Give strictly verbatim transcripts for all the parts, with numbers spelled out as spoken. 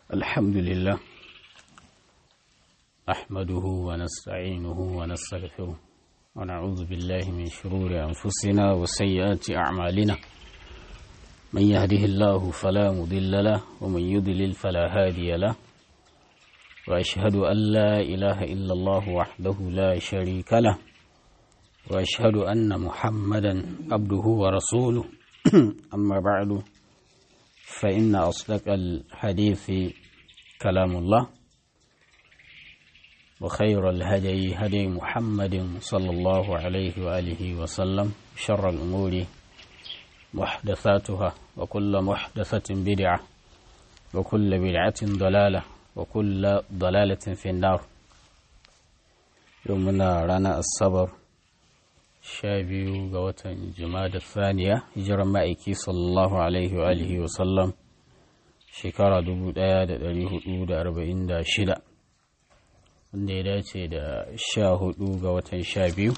الحمد لله نحمده ونستعينه ونستغفره ونعوذ بالله من شرور أنفسنا وسيئات أعمالنا من يهده الله فلا مضل له ومن يضلل فلا هادي له وأشهد أن لا إله إلا الله وحده لا شريك له وأشهد أن محمدا عبده ورسوله أما بعد فإن أصدق الحديث كلام الله وخير الهدي هدي محمد صلى الله عليه وآله وسلم شر الأمور محدثاتها وكل محدثة بدعة وكل بدعة ضلالة وكل ضلالة في النار يومنا رانا الصبر شابيو قوة جماد الثانية هجر مائكي صلى الله عليه وآله وسلم شكرا دبو دايا دا داريه دا أربعين دا شدا wanda ya dace da sha hudu ga watan sha biyu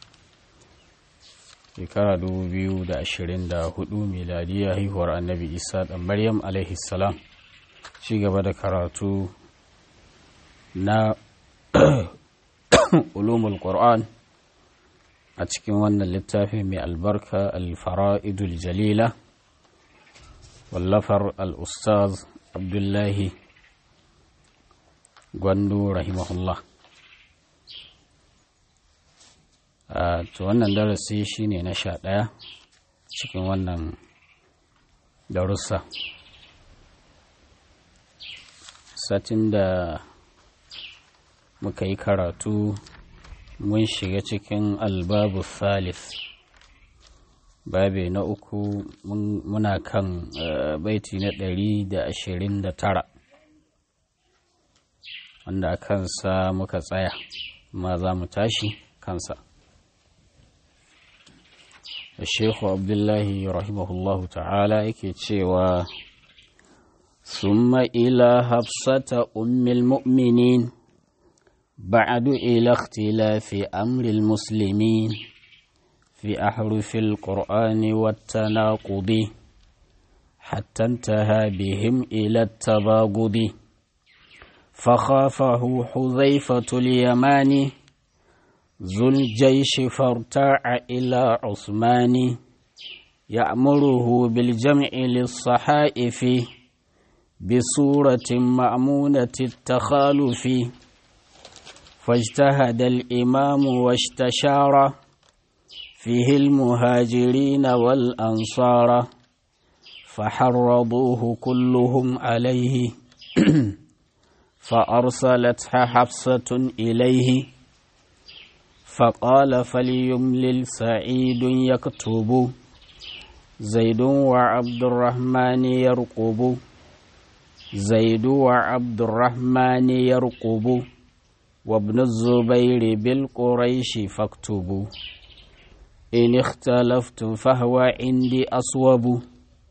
shekara dubu biyu da ashirin da hudu miladiya haihuwar annabi isa da maryam alaihi salam ci gaba da karatu na ulumul qur'an a cikin wannan littafi mai albarka al-fara'idul jalila wallafar al-ustaz abdullahi gwandu rahimahullah. a to wannan darasi shine na sha ɗaya cikin wannan darussa. Satin da muka yi karatu mun shiga cikin albabu thalith babe na uku muna kan baiti na ɗari da ashirin da tara wanda a kansa muka tsaya ma za mu tashi kansa. Sheikhu Abdullahi rahimahullahu ta'ala yake cewa summa ila hafsata ummil mu'minin ba'du ila ikhtilafi amril muslimin fi ahrufil qur'ani wat tanaqudi hatta intaha bihim ila at-tabagudi فخافه حذيفة اليماني ذو الجيش فارتاع إلى عثمان يأمره بالجمع للصحائف بصورة مأمونة التخالف فاجتهد الإمام واستشار فيه المهاجرين والأنصار فحرضوه كلهم عليه فأرسلتها حفصة إليه فقال فليملل سعيد يكتب زيد وعبد الرحمن يرقب زيد وعبد الرحمن يرقب وابن الزبير بالقريش فاكتبوا إن اختلفتم فهو عندي أصوب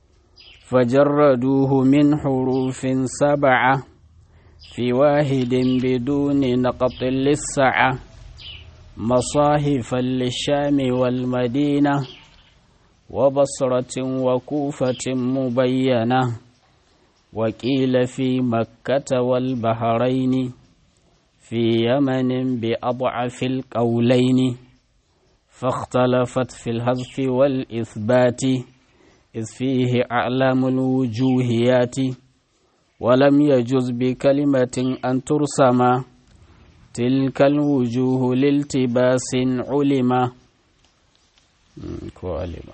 فجردوه من حروف سبعة في واحد بدون نقط للسعة مصاحفا للشام والمدينة وبصرة وكوفة مبينة وقيل في مكة والبحرين في يمن بأضعف القولين فاختلفت في الحذف والإثبات إذ فيه أعلام الوجوهيات ولم يجز بكلمة أن ترسم تلك الوجوه لالتباس علما كوالما.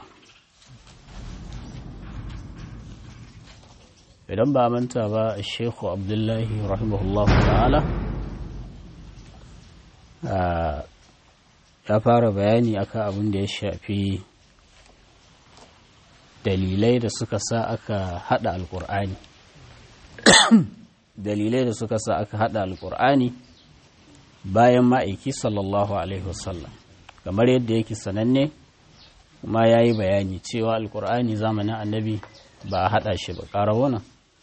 idan ba manta ba Sheikh Abdullahi rahimahullahu ta'ala ya fara bayani akan abin da ya shafi dalilai da suka sa aka hada alqur'ani dalilai da suka sa aka hada alkur'ani bayan ma'aiki sallallahu alaihi wasallam kamar yadda yake sananne kuma ya yi bayani cewa alkur'ani zamanin annabi ba a hada shi ba ƙarawuna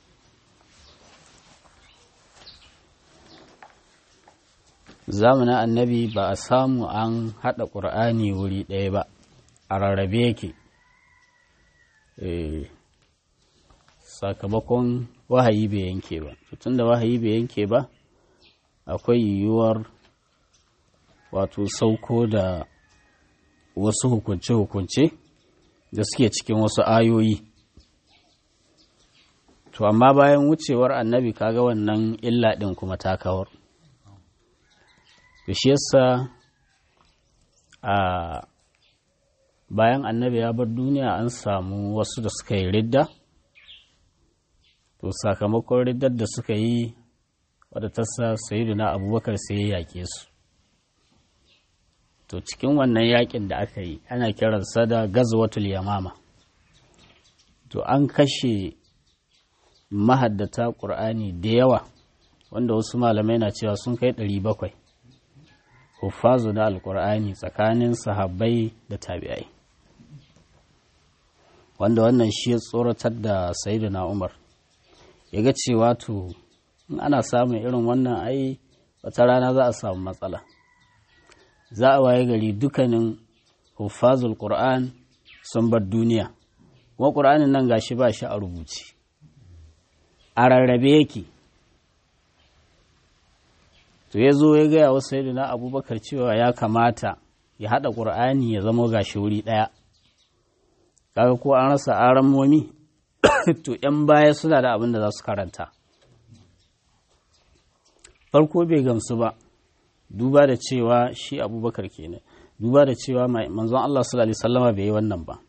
zamanin annabi ba a samu an hada ƙur'ani wuri ɗaya ba a rarrabe yake sakamakon wahayi bai yanke ba tun da wahayi bai yanke ba akwai yiwuwar wato sauko da wasu hukunce-hukunce da suke cikin wasu ayoyi to amma bayan wucewar annabi kaga wannan illa ɗin kuma ta kawar da shi yasa a bayan annabi ya bar duniya an samu wasu da suka yi ridda to sakamakon riddar da suka yi wadda ta sa sayyiduna abubakar sai ya yake su to cikin wannan yakin da aka yi ana kiransa da gazwatul yamama to an kashe mahaddata ƙur'ani da yawa wanda wasu malamai na cewa sun kai ɗari bakwai huffazu na alƙur'ani tsakanin sahabbai da tabi'ai wanda wannan shi ya tsoratar da sayyiduna umar ya ga cewa to in ana samun irin wannan ai wata rana za a samu matsala za a waye gari dukkanin huffazul qur'an sun bar duniya kuma qur'anin nan gashi ba shi a rubuce a rarrabe yake to ya zo ya gaya wa sayyidina abubakar cewa ya kamata ya haɗa qur'ani ya zama gashi wuri ɗaya kaga ko an rasa aran momi to ‘yan baya suna da abin da za su karanta farko bai gamsu ba duba da cewa shi abubakar kenan duba da cewa manzon Allah sallallahu alaihi wasallama bai yi wannan ba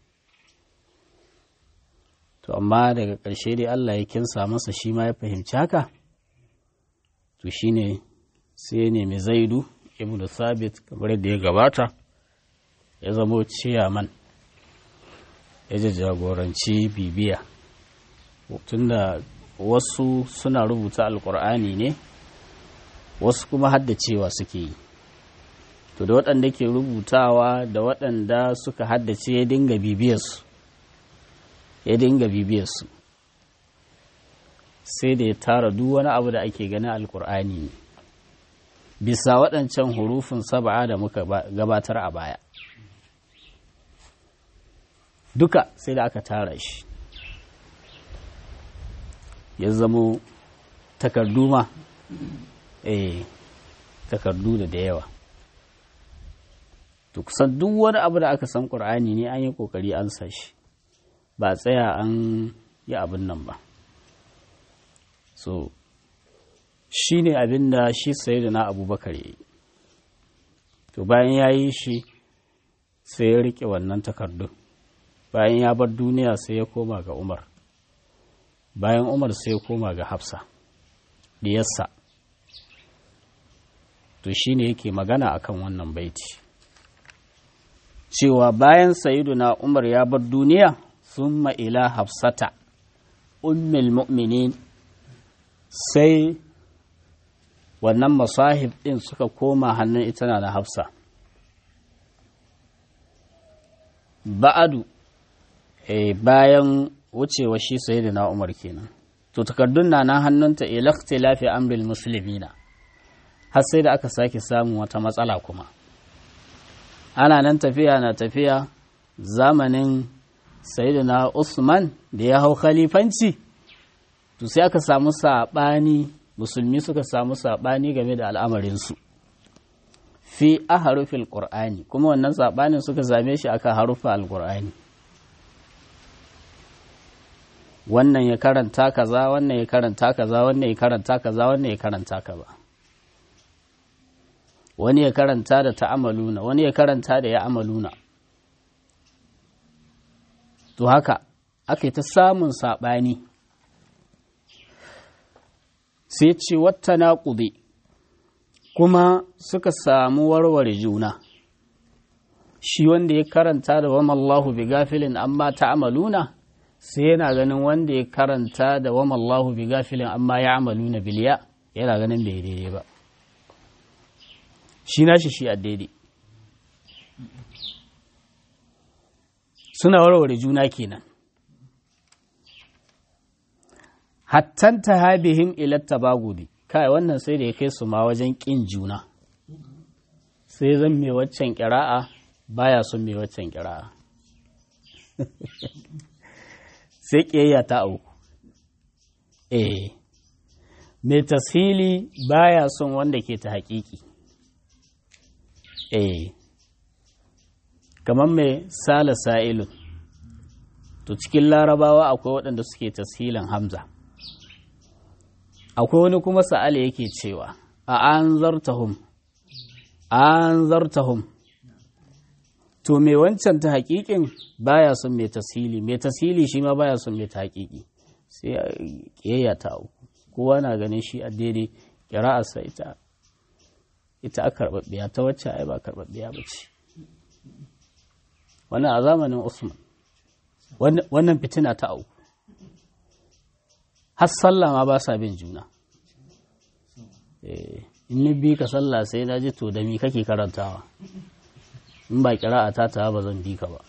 to amma daga ƙarshe dai Allah ya kinsa masa shi ma ya fahimci haka to shine sai ya nemi Zaidu ibn Thabit kamar yadda ya gabata ya zamo ciyaman ya jagoranci bibiya tunda wasu suna rubuta alkur'ani ne wasu kuma haddacewa suke yi to da waɗanda ke rubutawa da waɗanda suka haddace ya dinga bibiyarsu ya dinga bibiyarsu sai da ya tara duk wani abu da ake gani alkur'ani ne bisa waɗancan hurufin saba'a da muka gabatar a baya duka sai da aka tara shi ya zamo takardu ma eh takardu da da yawa to kusan duk wani abu da aka san Qur'ani ne an yi kokari an sa shi ba tsaya an yi abin nan ba so shine abin da shi sayyidina Abubakar yayi to bayan ya yi shi sai ya rike wannan takardun bayan ya bar duniya sai ya koma ga Umar bayan Umar sai ya koma ga Hafsa diyarsa to shine yake magana akan wannan baiti cewa bayan sayyiduna Umar ya bar duniya summa ila Hafsata ummul mu'minin sai wannan masahib din suka koma hannun ita na Hafsa ba'adu eh bayan wucewa shi sayyiduna Umar kenan to takardun na nan hannunta ila ikhtilafi amril muslimina har sai da aka sake samun wata matsala kuma ana nan tafiya na tafiya zamanin sayyidina Usman da ya hau khalifanci to sai aka samu sabani musulmi suka samu sabani game da al'amarinsu fi aharufil qur'ani kuma wannan sabanin suka zame shi akan harufa alqur'ani wannan ya karanta kaza wannan ya karanta kaza wannan ya karanta kaza wannan ya karanta kaza wani ya karanta da ta'amaluna wani ya karanta da ya amaluna to haka aka yi ta samun saɓani sai ce wata naƙude kuma suka samu warware juna shi wanda ya karanta da wamallahu bi gafilin amma ta'amaluna sai yana ganin wanda ya karanta da wamallahu bi gafilin amma ya amaluna biliya yana ganin bai daidai ba shi nashi shi a daidai suna warware juna kenan hattan ta habihim ilatta bagudi kai wannan sai da ya kai su ma wajen ƙin juna sai zan mai waccan ƙira'a baya son mai waccan ƙira'a sai ƙiyayya ta auku eh mai tashili baya son wanda ke ta haƙiƙi eh kamar mai sala sa'ilun to cikin larabawa akwai waɗanda suke tashilin hamza akwai wani kuma sa'ala yake cewa a an zartahum an zartahum to mai wancan ta haƙiƙin baya son mai tashili mai tashili shi ma baya son mai ta haƙiƙi sai ƙiyayya ta uku kowa na ganin shi a daidai ƙira'arsa ita ita a karɓaɓɓiya ta wacce ai ba karɓaɓɓiya ba ce wannan a zamanin Usman wannan fitina ta auku har sallah ma ba sa bin juna in ni bi ka sallah sai na ji to da mi kake karantawa in ba kira'a ta ta ba zan bi ka ba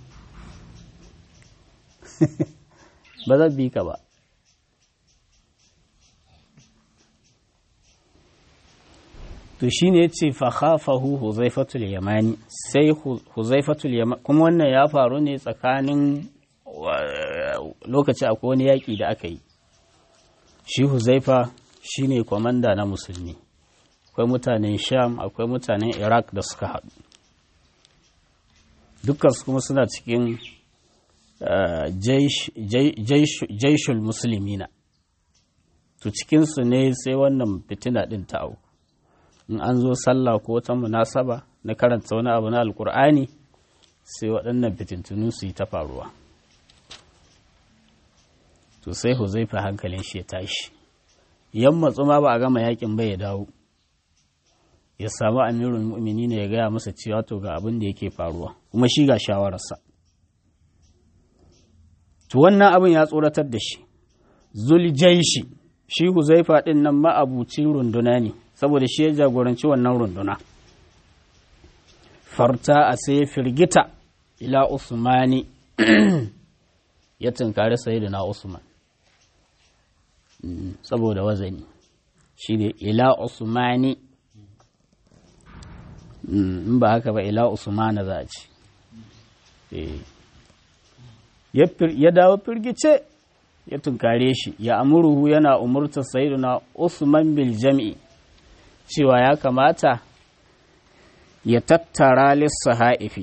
ba zan bi ka ba to shine yace fa khafahu huzaifatul yamani sai huzaifatul yamani kuma wannan ya faru ne tsakanin lokaci akwai wani yaki da aka yi shi huzaifa shine komanda na musulmi akwai mutanen sham akwai mutanen iraq da suka haɗu dukkan su kuma suna cikin jaishul musulmina to cikinsu ne sai wannan fitina ɗin ta auku in an zo sallah ko wata munasaba na karanta wani abu na alkur'ani sai waɗannan fitintunu su yi ta faruwa to sai huzaifa hankalin shi ya tashi yamma tsuma ba a gama yakin bai ya dawo ya samu amirul mu'minin ya gaya masa cewa to ga abin da yake faruwa kuma shi ga shawararsa to wannan abin ya tsoratar da shi zuljaishi shi huzaifa din nan ma'abucin runduna ne saboda shi ya jagoranci wannan runduna farta a sai firgita ila usmani ya tunkari sayyidina usman saboda wazani shi ne ila usmani in ba haka ba ila usmana za a ci ya dawo firgice ya tunkare shi ya amuruhu yana umurta sayyidina usman bil jam'i cewa ya kamata ya tattara lissahaifi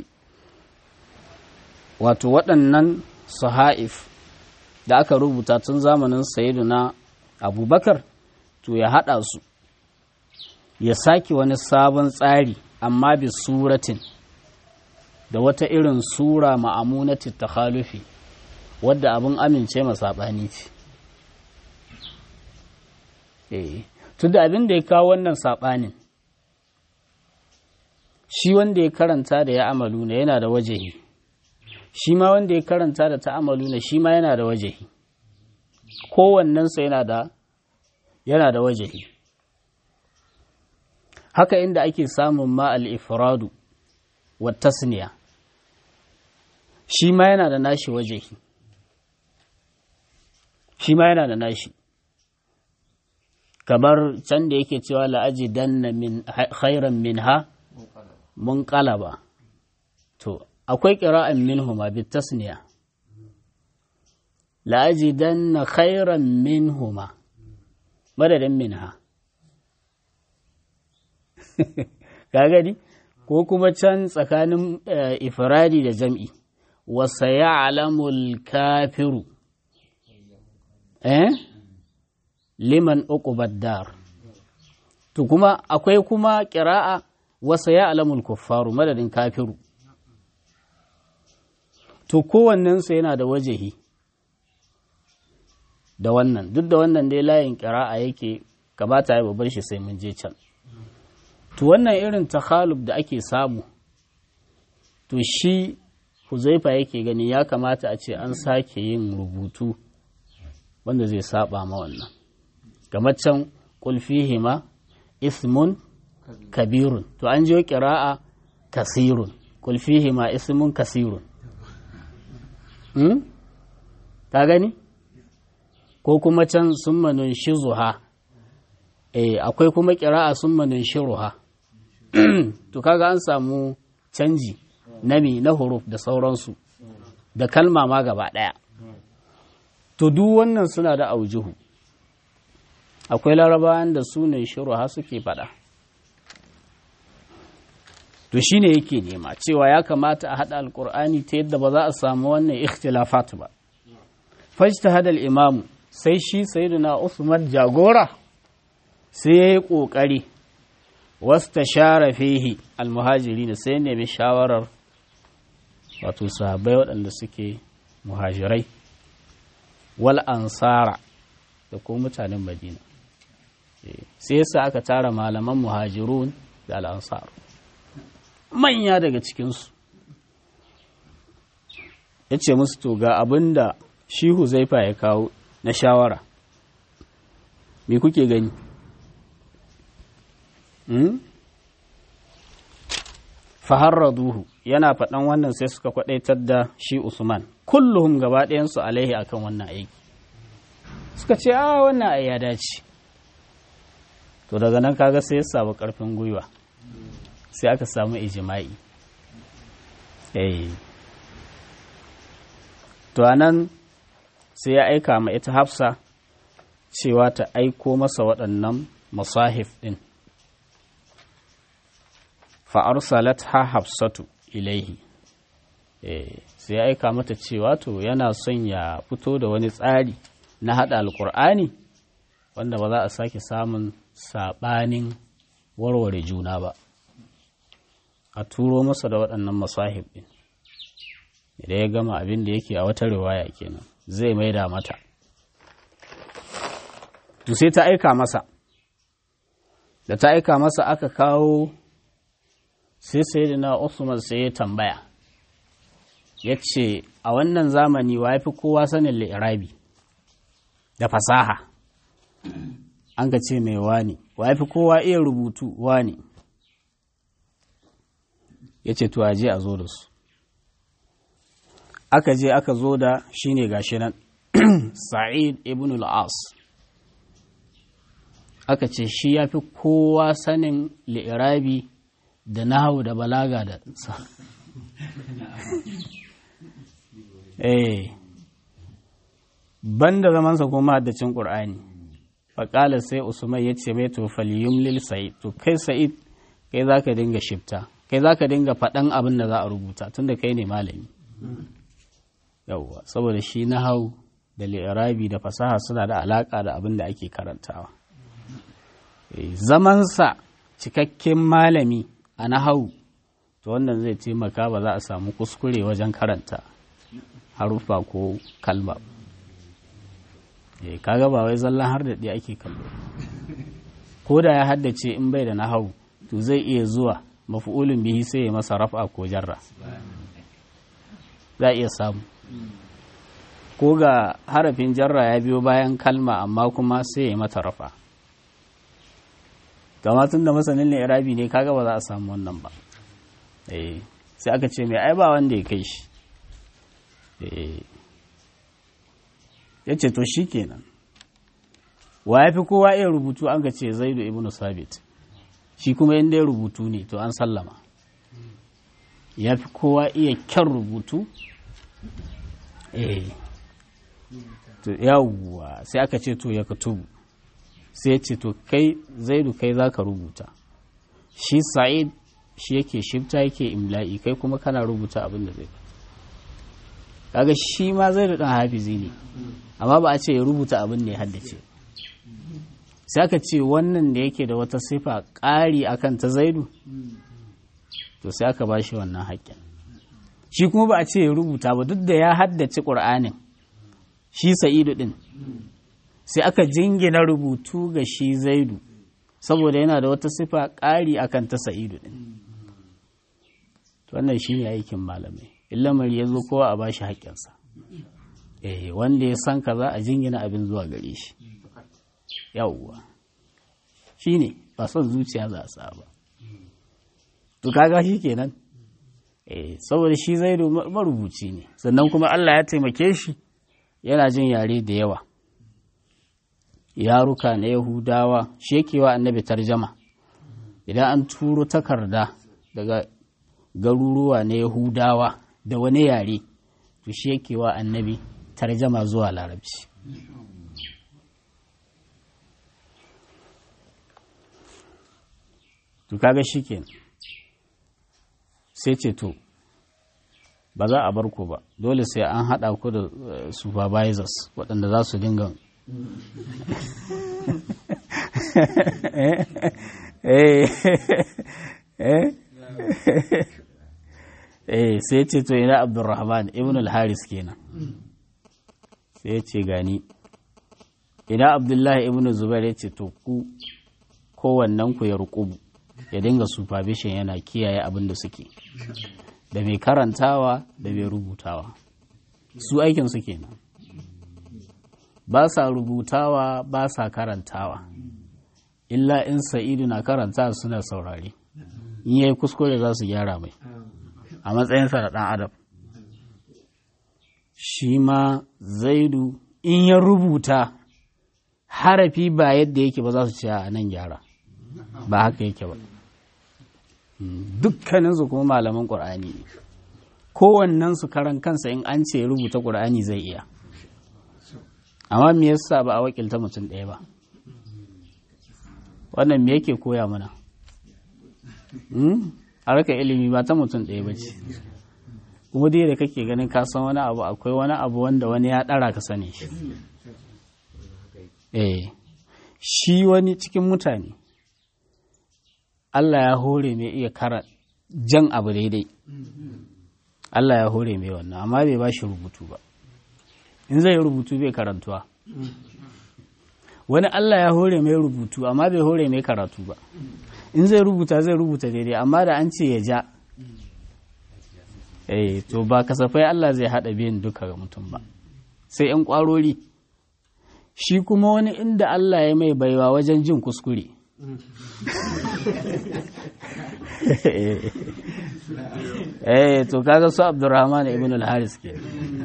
wato waɗannan sahaif da aka rubuta tun zamanin sayyiduna abubakar to ya haɗa su ya sake wani sabon tsari amma bi suratin da wata irin sura ma'amunati takhalufi wadda abin amince masaɓani ce eh tun da abin da ya kawo wannan saɓanin shi wanda ya karanta da ya amalu na yana da wajehi shi ma wanda ya karanta da ta amalu na shi ma yana da wajehi kowannensa yana da yana da wajehi haka inda ake samun ma al-ifradu wa tasniya shi ma yana da nashi wajehi shi ma yana da nashi kamar can da yake cewa la'ajidanna min khairan minha munqalaba to akwai qira'an minhuma bit tasniya la'ajidanna khairan minhuma madadin minha kagadi ko kuma can tsakanin ifradi da jam'i wa sayalamul kafiru eh liman uqubad dar to kuma akwai kuma qira'a wa sayalamul kuffaru madadin kafiru to kowannen sa yana da wajehi da wannan duk da wannan dai layin qira'a yake kamata ya bar shi sai mun je can to wannan irin takhalub da ake samu to shi Huzaifa yake gani ya kamata a ce an sake yin rubutu wanda zai saba ma wannan kamar can qul fihima ismun kabirun to an jiyo qira'a kasirun qul fihima ismun kasirun hmm ta gani ko kuma can summa nunshizuha eh akwai kuma qira'a summa nunshiruha to kaga an samu canji nami na huruf da sauransu da kalma ma gaba daya to duk wannan suna da aujuhu akwai larabawan da su ne shuruha suke faɗa. To shi ne yake nema cewa ya kamata a haɗa alƙur'ani ta yadda ba za a samu wannan ikhtilafat ba. Fajtahada al-imamu sai shi sayyidina Usman jagora sai ya yi ƙoƙari wasta share fihi al-muhajiri sai ya nemi shawarar wato sahabbai waɗanda suke muhajirai wal ansara da kuma mutanen Madina. Sai yasa aka tara malaman muhajirun da al-ansar manya daga cikinsu, ya ce musu to ga abin da shi Huzaifa ya kawo na shawara, me kuke gani? Hmm? Faharraduhu yana faɗan wannan sai suka kwaɗaitar da shi Usman, kulluhum gaba ɗayansu alaihi akan wannan aiki. Suka ce, a wannan ai ya dace. To daga nan kaga sai ya samu ƙarfin gwiwa. Sai aka samu ijima'i. Eh. To anan sai ya aika ma ita Hafsa cewa ta aiko masa waɗannan masahif ɗin. Fa arsalat ha Hafsatu ilaihi. Eh, sai ya aika mata cewa to yana son ya fito da wani tsari na haɗa alƙur'ani wanda ba za a sake samun saɓanin warware juna ba. A turo masa da waɗannan masahib ɗin idan ya gama abin da yake a wata riwaya kenan zai maida mata. To sai ta aika masa, da ta aika masa aka kawo sai sayyidina Usman sai ya tambaya ya ce a wannan zamani wa ya fi kowa sanin li'irabi da fasaha? An ka ce mai wani. Wa ya fi kowa iya rubutu? Wani. Ya ce to aje a zo da su. Aka je aka zo da shi ne gashi nan Sa'id ibn al-As. Aka ce shi ya fi kowa sanin li'irabi da nahawu da balaga da sa. Eh, banda zamansa kuma haddacin Qur'ani. Faƙala sai Usman ya ce mai to falyumlil Sa'id, to kai Sa'id kai za ka dinga shifta, kai za ka dinga faɗan abin da za a rubuta tunda kai ne malami. Yawwa, saboda shi nahawu da li'irabi da fasaha suna da alaƙa da abin da ake karantawa. Zamansa cikakken malami a nahawu, to wannan zai taimaka ba za a samu kuskure wajen karanta harufa ko kalma. Kaga ba wai zallan har da ɗaya ake kallo. Ko da ya haddace in bai da nahawu, to zai iya zuwa mafi'ulun bihi sai ya masa raf'a ko jarra. Za a iya samu. Ko ga harafin jarra ya biyo bayan kalma amma kuma sai ya mata raf'a. Gama tun da masanin ne irabi ne kaga ba za a samu wannan ba. Eh, sai aka ce mai ai ba wanda ya kai shi. Eh, ya ce to shi kenan. Wa ya fi kowa iya rubutu an ka ce Zaidu ibn Sabit. Shi kuma inda ya rubutu ne to an sallama. Ya fi kowa iya kyan rubutu. Eh, to yawwa sai aka ce to ya katubu. Sai ya ce to kai Zaidu kai za ka rubuta. Shi Sa'id shi yake shifta yake imla'i kai kuma kana rubuta abin da zai. Kaga shi ma Zaidu dan hafizi ne. Amma ba a ce ya rubuta abin da ya haddace. Sai aka ce wannan da yake da wata sifa ƙari akan ta Zaidu, to sai aka ba shi wannan haƙƙin. Shi kuma ba a ce ya rubuta ba duk da ya haddace ƙur'anin, shi Sa'idu ɗin. Sai aka jingina rubutu ga shi Zaidu, saboda yana da wata sifa ƙari akan ta Sa'idu ɗin. Wannan shi ne aikin malamai. Illamar ya zo kowa a ba shi haƙƙinsa. Eh, wanda ya san kaza a jingina abin zuwa gare shi. Yawwa. Shi ne, ba son zuciya za a sa ba. To kaga shi kenan. Eh, saboda shi Zaidu marubuci ne, sannan kuma Allah ya taimake shi yana jin yare da yawa. Yaruka na Yahudawa, shi yake wa annabi tarjama. Idan an turo takarda daga garuruwa na Yahudawa da wani yare, to shi yake wa annabi tarjama zuwa larabci. to kaga shikenan sai ce to ba za a bar ku ba dole sai an haɗa ku da supervisors waɗanda za su dinga eh sai ce to ina Abdurrahman ibn al-Haris kenan sai ya ce gani ina Abdullahi ibn Zubair ya ce to ku kowannen ku ya rukubu ya dinga supervision yana kiyaye abin da suke da mai karantawa da mai rubutawa su aikin su kenan ba sa rubutawa ba sa karantawa illa in sa'idu na karanta suna saurare in yayi kuskure za su gyara mai a matsayinsa da ɗan adam shi ma zaidu in ya rubuta harafi ba yadda yake ba za su ce a nan gyara ba haka yake ba dukkaninsu kuma malaman ƙur'ani ne kowannensu karan kansa in an ce rubuta ƙur'ani zai iya amma me yasa ba a wakilta mutum ɗaya ba wannan me yake koya mana harkar ilimi ba ta mutum ɗaya ba ce kuma dai da kake ganin ka san wani abu akwai wani abu wanda wani ya ɗara ka sani shi eh shi wani cikin mutane Allah ya hore mai iya kara jan abu daidai Allah ya hore mai wannan amma bai ba shi rubutu ba in zai rubutu bai karantuwa wani Allah ya hore mai rubutu amma bai hore mai karatu ba in zai rubuta zai rubuta daidai amma da an ce ya ja eh to ba kasafai Allah zai hada biyan duka ga mutum ba sai yan kwarori shi kuma wani inda Allah ya mai baiwa wajen jin kuskure eh to kaga su Abdurrahman ibn al-Haris ke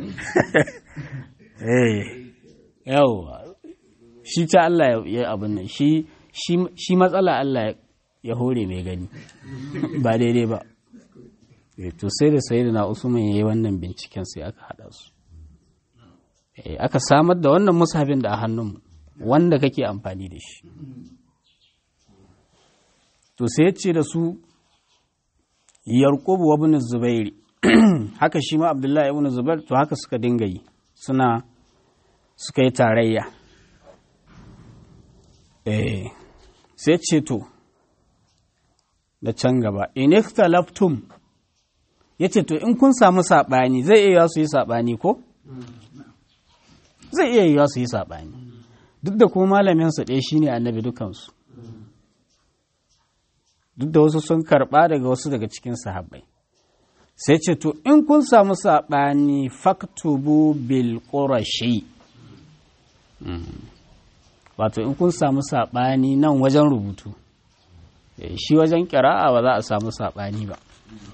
eh yawa shi ta Allah ya abin nan shi shi matsala Allah ya hore mai gani ba daidai ba to sai da sayyidina Usman yayi wannan binciken sai aka hada su eh aka samar da wannan mushafin da a hannun wanda kake amfani da shi to sai ya ce da su Yarqub ibn Zubair haka shi ma Abdullahi ibn Zubair to haka suka dinga yi suna suka yi tarayya eh sai ce to da can gaba in ikhtalaftum yace to in kun samu sabani zai iya su yi sabani ko zai iya yiwa su yi sabani duk da kuma malamin su ɗaya shine annabi dukansu duk da wasu sun karba daga wasu daga cikin sahabbai sai ce to in kun samu sabani faktubu bil qurashi wato in kun samu sabani nan wajen rubutu shi wajen ƙira'a ba za a samu saɓani ba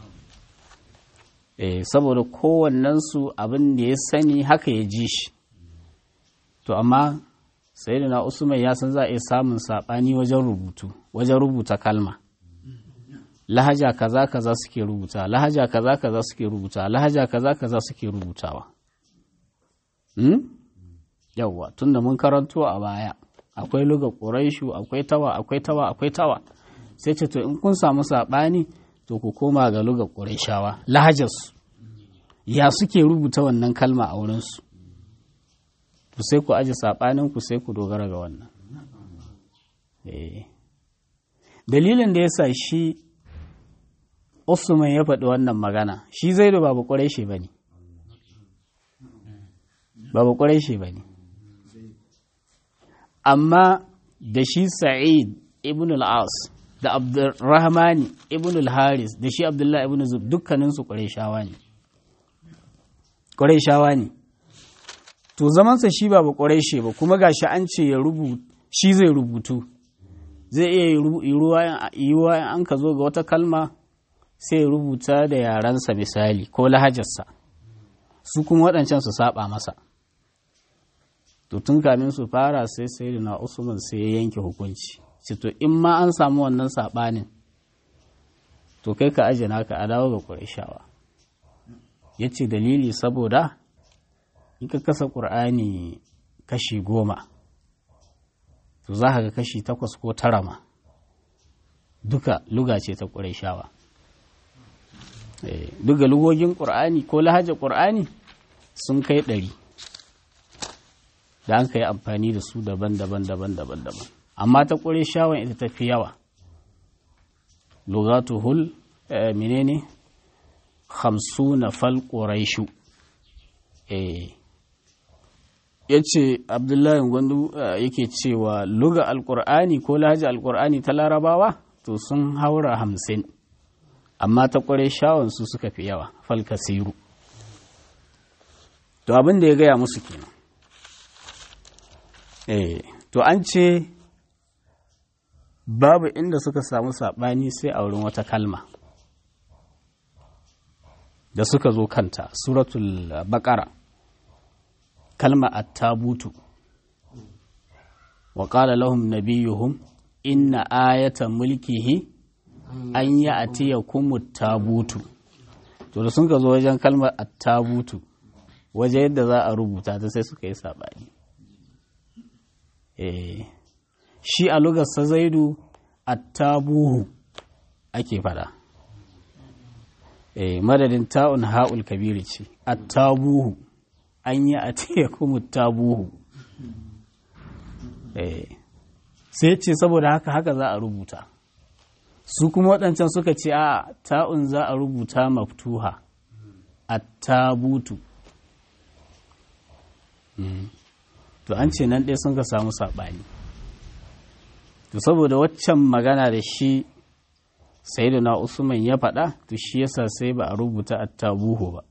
saboda kowannensu abin da ya sani haka ya ji shi to amma sai da na usman ya san za a iya samun saɓani wajen rubutu wajen rubuta kalma lahaja kaza kaza suke rubuta lahaja kaza kaza suke rubuta lahaja kaza kaza suke rubutawa yawwa tunda mun karanto a baya akwai lugar ƙuraishu akwai tawa akwai tawa akwai tawa sai ce to in kun samu saɓani to ku koma ga lugar ƙurayshawa lahajarsu ya suke rubuta wannan kalma a wurinsu to sai ku aji saɓaninku sai ku dogara ga wannan dalilin da ya sa shi Usman ya faɗi wannan magana shi zai da babu ƙurayshe ba ne babu ƙurayshe ba ne amma da shi Sa'id ibn al-As da Abdurrahmani ibn al-Haris da shi Abdullahi ibn Zub dukkaninsu Qurayshawa ne Qurayshawa ne to zamansa shi ba ba Qurayshe ba kuma gashi an ce ya rubuta shi zai rubutu zai iya yi ruwa an ka zo ga wata kalma sai ya rubuta da yarensa misali ko lahajarsa su kuma waɗancan su saba masa to tun kamin su fara sai sayyidina Usman sai ya yanke hukunci to in ma an samu wannan saɓanin to kai ka aje naka a dawo ga Qurayshawa ya ce dalili saboda in ka kasa ƙur'ani kashi goma to za ka ga kashi takwas ko tara ma duka luga ce ta ƙurayshawa. Duka lugogin ƙur'ani ko lahajar ƙur'ani sun kai ɗari da an ka yi amfani da su daban-daban daban-daban daban, amma ta ƙurayshawan ita ta fi yawa. lugatuhul menene hamsuna fal ƙurayshu. Ya ce abdullahi gwandu yake cewa luga alƙur'ani ko lahajar alƙur'ani ta larabawa to sun haura hamsin, amma ta ƙware shawansu suka fi yawa falkasiru. To abin da ya gaya musu kenan. Eh, to an ce babu inda suka samu saɓani sai a wurin wata kalma da suka zo kanta, suratul baƙara, kalma attabutu. wa qala lahum nabiyuhum inna ayata mulkihi an yi a tiya kuma tabutu. To da sun ka zo wajen kalmar attabutu, waje yadda za a rubuta ta sai suka yi saɓani. Shi a lugarsa zaidu attabuhu ake fada. Madadin ta'un ha'ul kabiri ce, attabuhu an yi a tiya kuma tabuhu. Sai ce saboda haka haka za a rubuta. Su kuma waɗancan suka ce a ta'un za a rubuta maftuha attabutu. To an ce nan ɗaya sun ka samu saɓani. To saboda waccan magana da shi sayyiduna Usman ya faɗa, to shi yasa sai ba a rubuta attabuhu ba.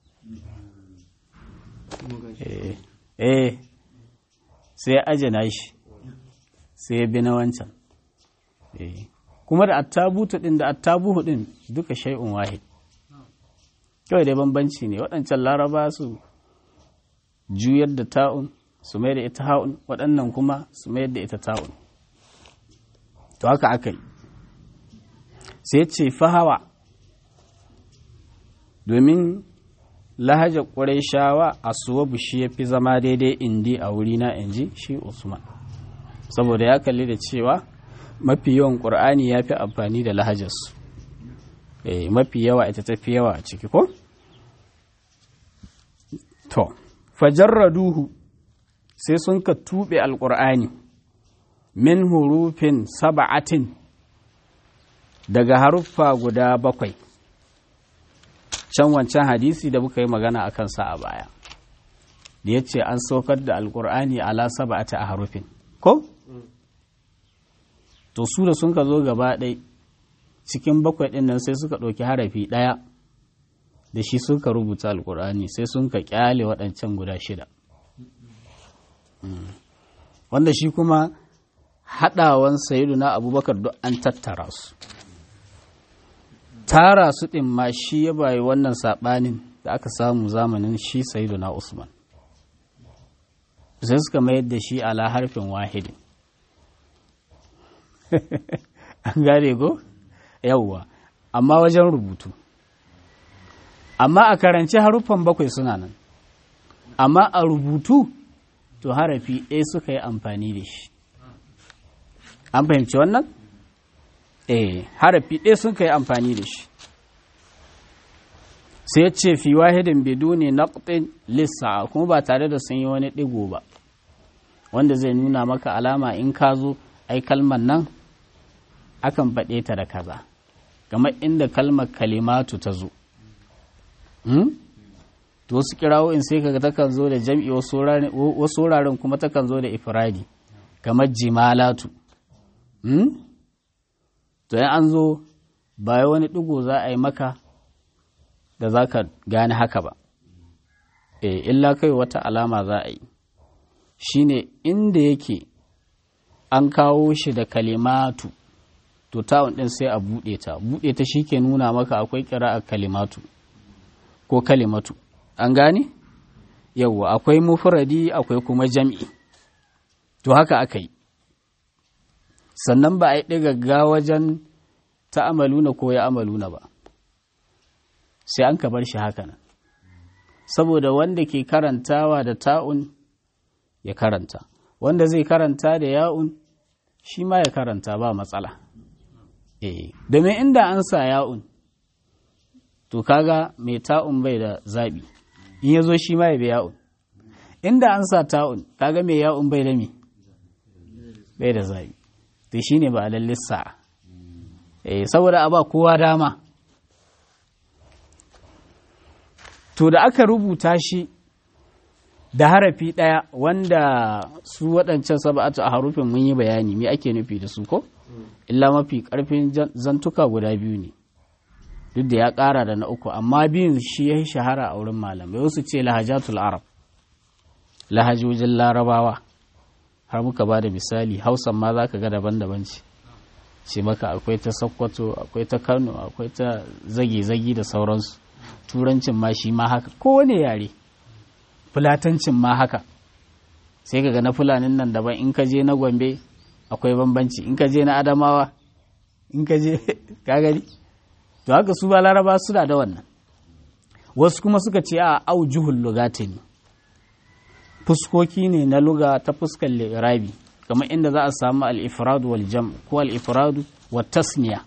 Eh, eh sai ajana shi sai ya bi na wancan. Eh, kuma da attabutu ɗin da attabuhu ɗin duka shay'un wahid. Kawai dai bambanci ne, waɗancan laraba su juyar da ta'un su mai da ita ha'un, waɗannan kuma su mai da ita ta'un. To haka aka yi. Sai ce fahawa, domin lahajar ƙurayshawa a suwabu shi ya fi zama daidai indi a wurina in ji shi Usman. Saboda ya kalli da cewa mafi yawan ƙur'ani ya fi amfani da lahajarsu. Eh, mafi yawa ita ta fi yawa a ciki ko? To, fajarraduhu sai sun ka tuɓe alƙur'ani min hurufin saba'atin daga haruffa guda bakwai. Can wancan hadisi da muka yi magana a kansa a baya, da ya ce an saukar da alƙur'ani ala saba'ati a harufin, ko? To su da sun ka zo gaba ɗai cikin bakwai ɗin nan sai suka ɗauki harafi ɗaya da shi suka rubuta alƙur'ani, sai sun ka ƙyale waɗancan guda shida. Wanda shi kuma haɗawan sayyiduna abubakar duk an tattara su. Tara su ɗin ma shi ya bayi wannan saɓanin da aka samu zamanin shi sayyiduna Usman. Sai suka mayar da shi ala harfin wahidin. An gane go? Yawwa, amma wajen rubutu. Amma a karance haruffan bakwai suna nan. Amma a rubutu to harafi ɗaya suka yi amfani da shi. An fahimci wannan? Eh, harafi ɗaya suka yi amfani da shi. Sai ya ce fi wahidin biduni naqtin lissa, kuma ba tare da sun yi wani ɗigo ba, wanda zai nuna maka alama in ka zo ai kalmar nan akan faɗe ta da kaza, kamar inda kalmar kalimatu ta zo. Hmm? To wasu kirawoyin sai kaga takan zo da jam'i, wasu wuraren kuma takan zo da ifradi, kamar jimalatu. Hmm? To yan an zo ba wani ɗigo za a yi maka da za ka gane haka ba. E, illa kai wata alama za a yi. Shi ne inda yake an kawo shi da kalimatu, to ta'un ɗin sai a buɗe ta. Buɗe ta shi ke nuna maka akwai ƙira'ar kalimatu ko kalimatu. An gane? Yawwa, akwai mufradi akwai kuma jam'i. To haka aka yi. Sannan ba a yi ɗigagga wajen ta'amaluna ko ya amaluna ba. Sai an ka bar shi haka nan. Saboda wanda ke karantawa da ta'un ya karanta, wanda zai karanta da ya'un shi ma ya karanta ba matsala. eh domin inda an sa ya'un to kaga mai ta'un bai da zabi in yazo shi ma ya bi ya'un inda an sa ta'un kaga mai ya'un bai da me bai da zabi to shine ba alal lissa eh saboda a ba kowa dama to da aka rubuta shi da harafi ɗaya wanda su waɗancan saba'atu a harufin mun yi bayani me ake nufi da su ko illa mafi ƙarfin zantuka guda biyu ne duk da ya ƙara da na uku amma biyun shi ya shahara a wurin malamai wasu ce lahajatul arab lahajojin larabawa har muka ba da misali hausan ma za ka ga daban-daban ce ce maka akwai ta sokoto akwai ta kano akwai ta zage-zage da sauransu turancin ma shi ma haka kowane yare fulatancin ma haka sai ka ga na fulanin nan daban in ka je na gombe akwai bambanci in ka je na adamawa in ka je kagari to haka su ba laraba suna da wannan wasu kuma suka ce a aujuhul lugati ne fuskoki ne na luga ta fuskar lirabi kamar inda za a samu al-ifradu wal jam ko al-ifradu wat tasniya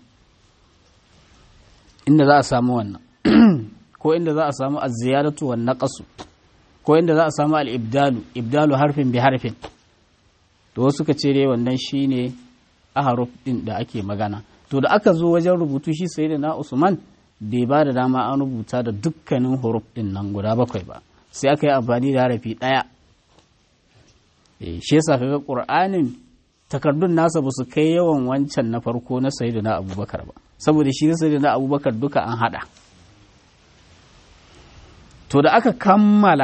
inda za a samu wannan ko inda za a samu az-ziyadatu wan naqsu ko inda za a samu al-ibdalu ibdalu harfin bi harfin to wasu suka ce dai wannan shine aharuf din da ake magana to da aka zo wajen rubutu shi sayyidina Usman bai ba da dama an rubuta da dukkanin huruf din nan guda bakwai ba sai aka yi amfani da harafi daya eh shi yasa kaga Qur'anin takardun nasa ba su kai yawan wancan na farko na sayyidina Abubakar ba saboda shi sayyidina Abubakar duka an hada to da aka kammala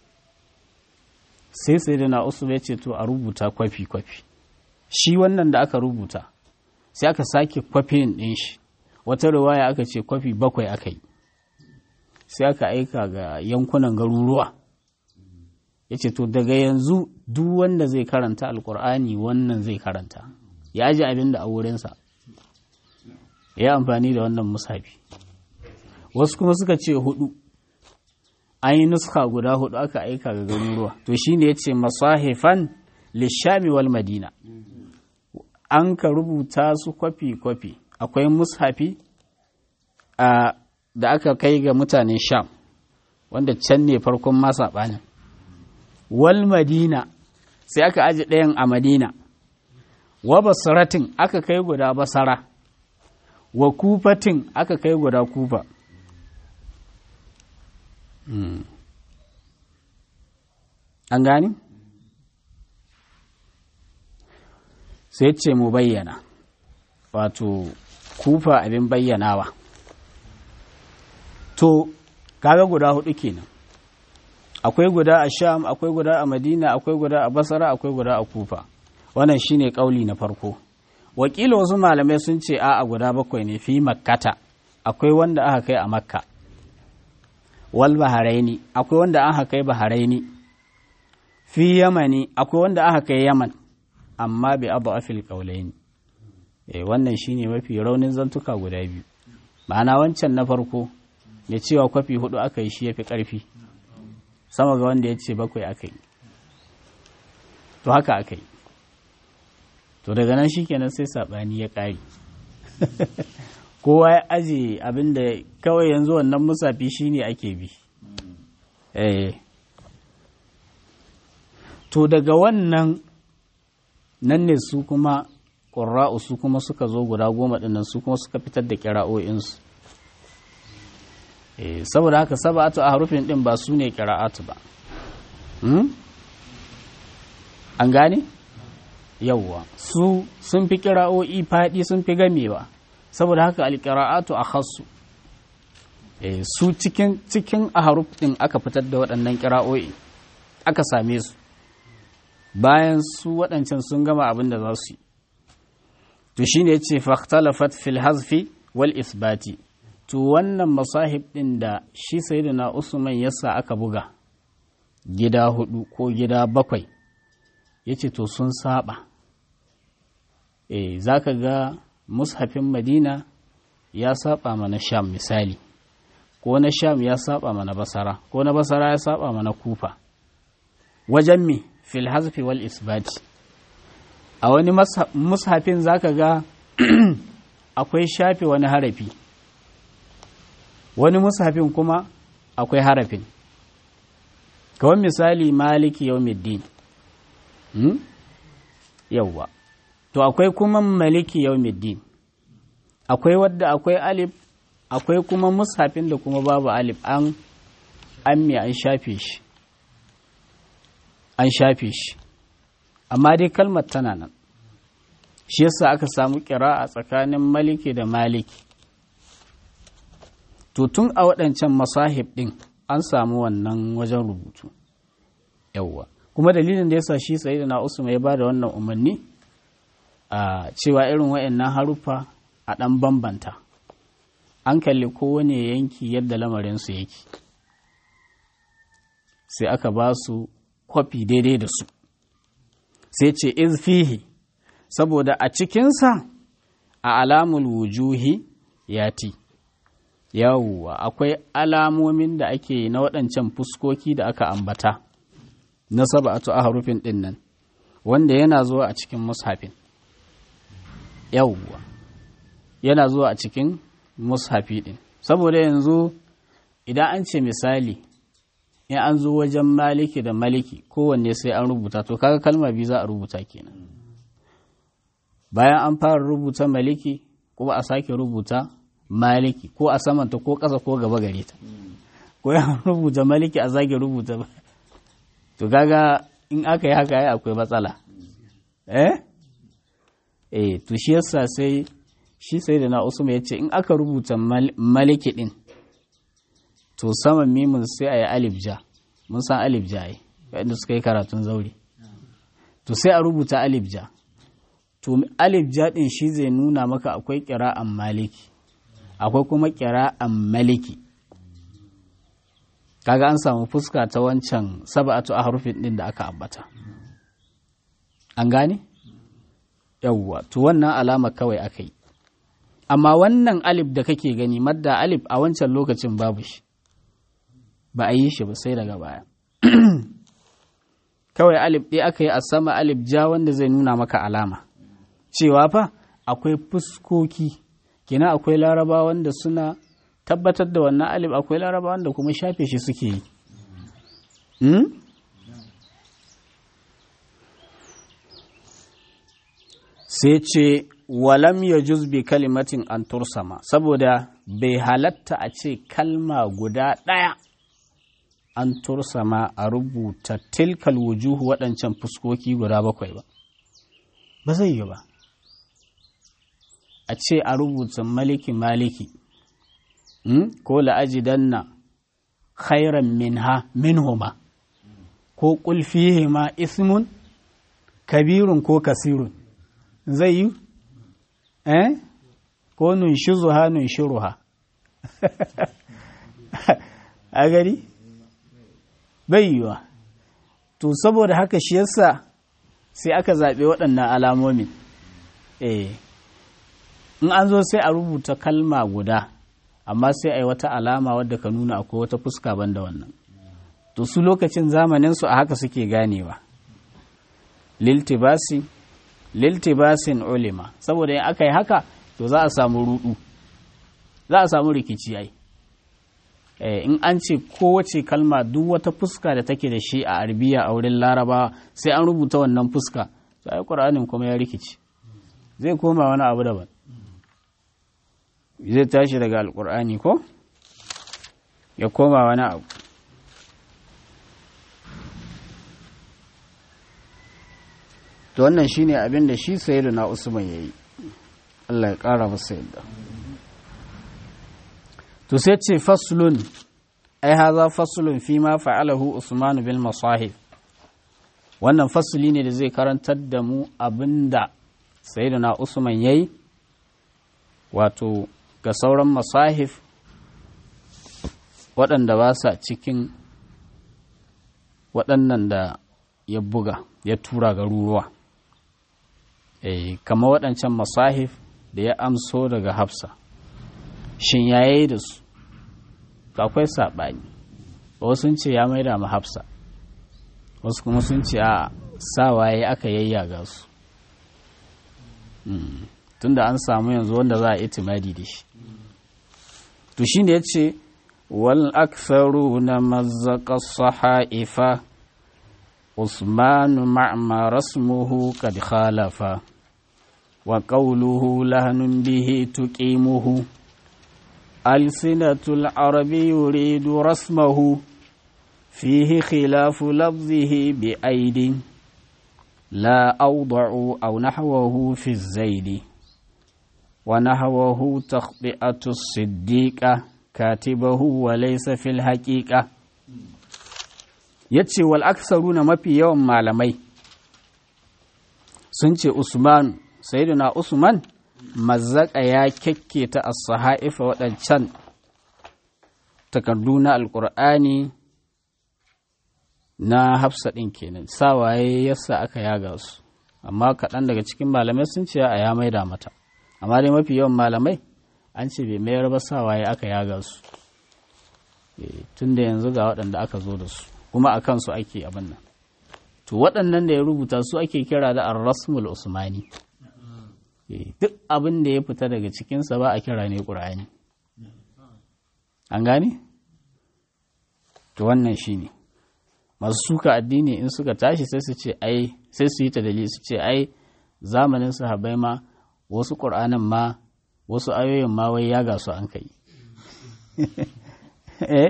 sai sayyidina Usman ya ce to a rubuta kwafi kwafi shi wannan da aka rubuta sai aka sake kwafin ɗin shi wata riwaya aka ce kwafi bakwai aka yi sai aka aika ga yankunan garuruwa ya ce to daga yanzu duk wanda zai karanta alkur'ani wannan zai karanta ya ji abin da a wurinsa ya amfani da wannan musafi wasu kuma suka ce hudu an yi nuska guda hudu aka aika ga garuruwa to shine ya ce masahifan lishami wal madina an ka rubuta su kwafi-kwafi akwai mushafi da aka kai ga mutanen sham wanda can ne farkon masa ɓanin wal madina sai aka aji ɗayan a madina wa basaratin aka kai guda basara wa kufatin aka kai guda kufa an gani? sai ce mu bayyana wato kufa abin bayyanawa to kaga guda hudu kenan akwai guda a sham akwai guda a madina akwai guda a basara akwai guda a kufa wannan shine kauli na farko wakila wasu malamai sun ce a guda bakwai ne fi makkata akwai wanda aka kai a makka wal baharaini akwai wanda aka kai baharaini fi yamani akwai wanda aka kai yaman amma bi abu afil kaulaini eh wannan shine mafi raunin zantuka guda biyu ma'ana wancan na farko ya cewa kwafi hudu aka yi shi yafi karfi sama ga wanda ya ce bakwai aka yi to haka aka yi to daga nan shikenan sai sabani ya kare kowa ya aje abinda kawai yanzu wannan musafi shine ake bi eh to daga wannan nan ne su kuma ƙura'u su kuma suka zo guda goma ɗinnan su kuma suka fitar da ƙira'o'insu saboda haka saba'atu a harufin ɗin ba su ne ƙira'atu ba an gane yawwa su sun fi ƙira'o'i faɗi sun fi gamewa saboda haka alƙira'atu a khassu su cikin cikin a haruf ɗin aka fitar da waɗannan ƙira'o'i aka same su bayan su waɗancan sun gama abin da za su yi to shine ya ce fakhtalafat fil hazfi wal isbati to wannan masahib ɗin da shi sayyidina Usman yasa aka buga gida hudu ko gida bakwai yace to sun saba eh zaka ga mushafin Madina ya saba mana Sham misali ko na Sham ya saba mana Basara ko na Basara ya saba mana Kufa wajen me fil hazfi wal isbati a wani mushafin zaka ga akwai shafe wani harafi, wani mushafin kuma akwai harafin. Kawai misali maliki yawmiddin, hmm? yawwa to akwai kuma maliki yawmiddin, akwai wadda akwai alif, akwai kuma mushafin da kuma babu alif, an an me an shafe shi an shafe shi amma dai kalmar tana nan. Shi yasa aka samu ƙira'a tsakanin maliki da maliki. To tun a waɗancan masahib ɗin an samu wannan wajen rubutu, yawwa kuma dalilin da yasa shi sayyidina Usman ya bada wannan umarni a cewa irin waɗannan haruffa a ɗan bambanta, an kalli kowane yanki yadda lamarinsu yake, sai aka ba su kwafi daidai da su, sai ce izfihi saboda a cikinsa a alamul wujuhi yati, yawwa akwai alamomin da ake na waɗancan fuskoki da aka ambata na sab'atu ahrufin ɗin nan, wanda yana zuwa a cikin mushafin, yawwa yana zuwa a cikin mushafi ɗin. Saboda yanzu idan an ce misali in an zo wajen maliki da maliki kowanne sai an rubuta, to kaga kalma biyu za a rubuta kenan. Bayan an fara rubuta maliki kuma a sake rubuta maliki, ko a samanta ko ƙasa ko gaba gare ta, ko ya rubuta maliki a sake rubuta ba, to kaga in aka yi haka ya akwai matsala. eh eh to shi yasa sai shi sai da na Usman ya ce in aka rubuta maliki din to saman mimun sai a yi alif ja, mun san alif ja yi wanda suka yi karatun zaure, to sai a rubuta alif ja. To alif ja din shi zai nuna maka akwai ƙira'an maliki, akwai kuma ƙira'an maliki. Kaga an samu fuska ta wancan sab'atu ahrufin din da aka ambata, an gane? Yawwa to wannan alama kawai aka yi, amma wannan alif da kake gani madda alif a wancan lokacin babu shi, ba a yi shi ba sai daga baya. Kawai alif ɗaya aka yi a sama, alif ja, wanda zai nuna maka alama cewa fa akwai fuskoki, kina akwai laraba wanda suna tabbatar da wannan alif, akwai laraba wanda kuma shafe shi suke yi. hmm? Sai ce walam ya juzbi kalimatin an tursama, saboda bai halatta a ce kalma guda ɗaya an tursama a rubuta tilkal wujuhu waɗancan fuskoki guda bakwai ba, ba zai yi ba. A ce a rubuta maliki maliki, hmm? ko la'ajidanna khairan minha minhuma, ko qul fihima ismun kabirun ko kasirun, zai yi? eh ko nunshizuha nunshiruha a gari bai yiwa. To saboda haka shi yasa sai aka zaɓe waɗannan alamomin. eh in an zo sai a rubuta kalma guda, amma sai a yi wata alama wadda ka nuna akwai wata fuska banda wannan. To su lokacin zamaninsu a haka suke ganewa, liltibasi liltibasin ulima, saboda in aka yi haka to za a samu rudu, za a samu rikici ai. in an ce kowace kalma duk wata fuska da take da shi a arabiya a wurin laraba sai an rubuta wannan fuska, to ai qur'anin kuma ya rikici, zai koma wani abu daban, zai tashi daga alqur'ani ko ya koma wani abu. To wannan shine abin da shi sayyidina Usman yayi, Allah ya kara masa yadda. To sai ce faslun, ai haza faslun fi ma fa'alahu Usman bil masahif, wannan fasli ne da zai karantar da mu abinda sayyidina Usman yayi wato ga sauran masahif waɗanda ba sa cikin waɗannan da ya buga ya tura garuruwa. Eh, kama waɗancan masahif da ya amso daga Hafsa, shin yayi da su? Akwai saɓani, wasu sun ce ya maida ma Hafsa, wasu kuma sun ce a sawaye aka yayyaga su. tunda an samu yanzu wanda za a itimadi da shi. To shine yace wal aktharuna mazzaqa sahaifa Usman ma'ma rasmuhu qad khalafa wa qawluhu lahnun bihi tuqimuhu alsinatul arabi yuridu rasmahu fihi khilafu lafzihi bi aidin la awda'u aw nahwahu fi az-zaidi wa nahwahu takhbi'atu as-siddiqa katibahu wa laysa fil haqiqa. Yace wal aksaruna mafi yawan malamai sun ce Usman sayyidina Usman mazzaka ya kekketa as-sahaifa waɗancan takardu na alqur'ani na Hafsa ɗin kenan sawaye yasa aka yaga su, amma kaɗan daga cikin malamai sun ce a ya maida mata, amma dai mafi yawan malamai an ce bai mayar ba sawaye aka yaga su tun da yanzu ga waɗanda aka zo da su kuma a kansu ake abin nan. To waɗannan da ya rubuta su ake kira da ar-rasmul usmani. Duk abin da ya fita daga cikinsa ba a kira ne ƙur'ani. An gane? To wannan shi ne. Masu suka addini in suka tashi sai su ce ai sai su yi ta dalili su ce ai zamanin sahabbai ma wasu ƙur'anin ma wasu ayoyin ma wai ya ga su an kai. Eh?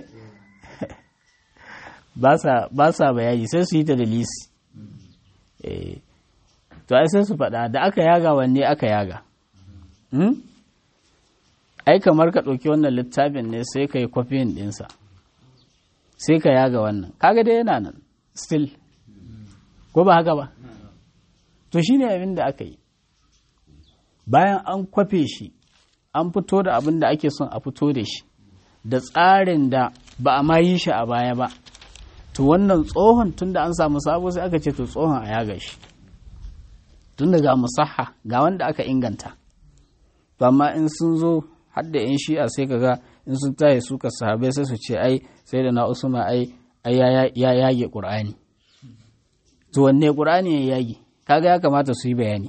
ba sa bayani sai su yi ta dalisi. Eh. To ai sai su faɗa da aka yaga wanne aka yaga. Hmm? Ai kamar ka ɗauki wannan littafin ne sai ka yi kwafiyin ɗinsa. Sai ka yaga wannan. Kaga dai yana nan still. Ko ba haka ba? To shi ne abin da aka yi. Bayan an kwafe shi, an fito da abin da ake son a fito da shi, da tsarin da ba a ma yi shi a baya ba. To wannan tsohon tun da an samu sabo sai aka ce to tsohon a yaga shi. Tun da ga musahha ga wanda aka inganta. To amma in sun zo har da yan shi'a sai kaga in sun taye suka sahabai sai su ce ai sai da na Usman ai ai ya yage Qur'ani. To wanne Qur'ani ya yage? Kaga ya kamata su yi bayani.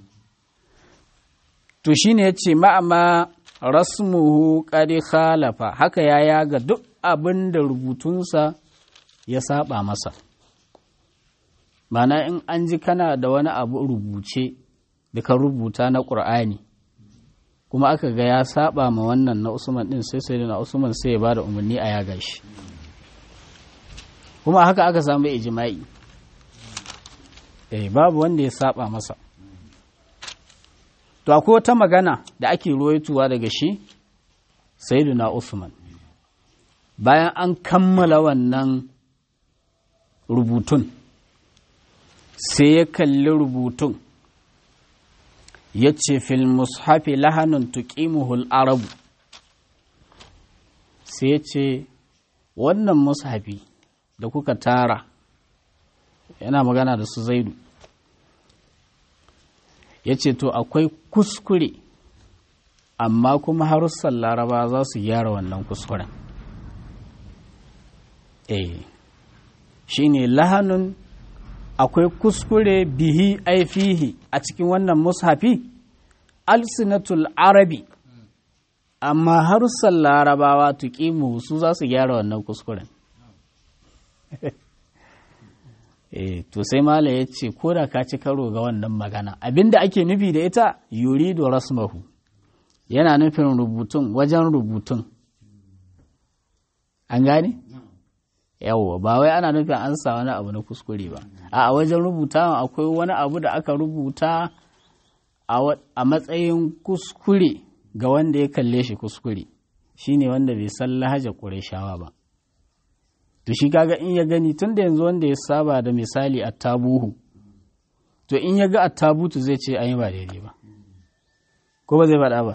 To shine yace ma'ama rasmuhu qad khalafa, haka ya yaga duk abin da rubutunsa ya saba masa. Mana in an ji kana da wani abu rubuce da ka rubuta na ƙur'ani kuma aka ga ya saba ma wannan na Usman din sai sai na Usman sai ya bada umarni a yaga shi. Kuma haka aka samu ijma'i. Eh babu wanda ya saba masa. To akwai wata magana da ake ruwaituwa daga shi Sayyidina Usman. Bayan an kammala wannan rubutun sai ya kalli rubutun ya ce fil mushafi lahanun tuqimuhul arabu, sai ya ce wannan mushafi da kuka tara, yana magana da su Zaidu, ya ce to akwai kuskure amma kuma harussan Laraba za su gyara wannan kuskuren. eh shine lahanun akwai kuskure bihi ai fihi a cikin wannan mushafi alsinatul arabi, amma harussan Larabawa tuqimu su za su gyara wannan kuskuren. eh to sai mala ya ce ko da ka ci karo ga wannan magana abinda ake nufi da ita yuridu rasmahu, yana nufin rubutun wajen rubutun. An gane? Yawwa ba wai ana nufin an sa wani abu na kuskure ba, a wajen rubuta akwai wani abu da aka rubuta a matsayin kuskure ga wanda ya kalle shi kuskure, shine wanda bai san lahajar Qurayshawa ba. To shi kaga in ya gani tun da yanzu wanda ya saba da misali attabuhu, to in ya ga attabutu zai ce an yi ba daidai ba, ko ba zai faɗa ba?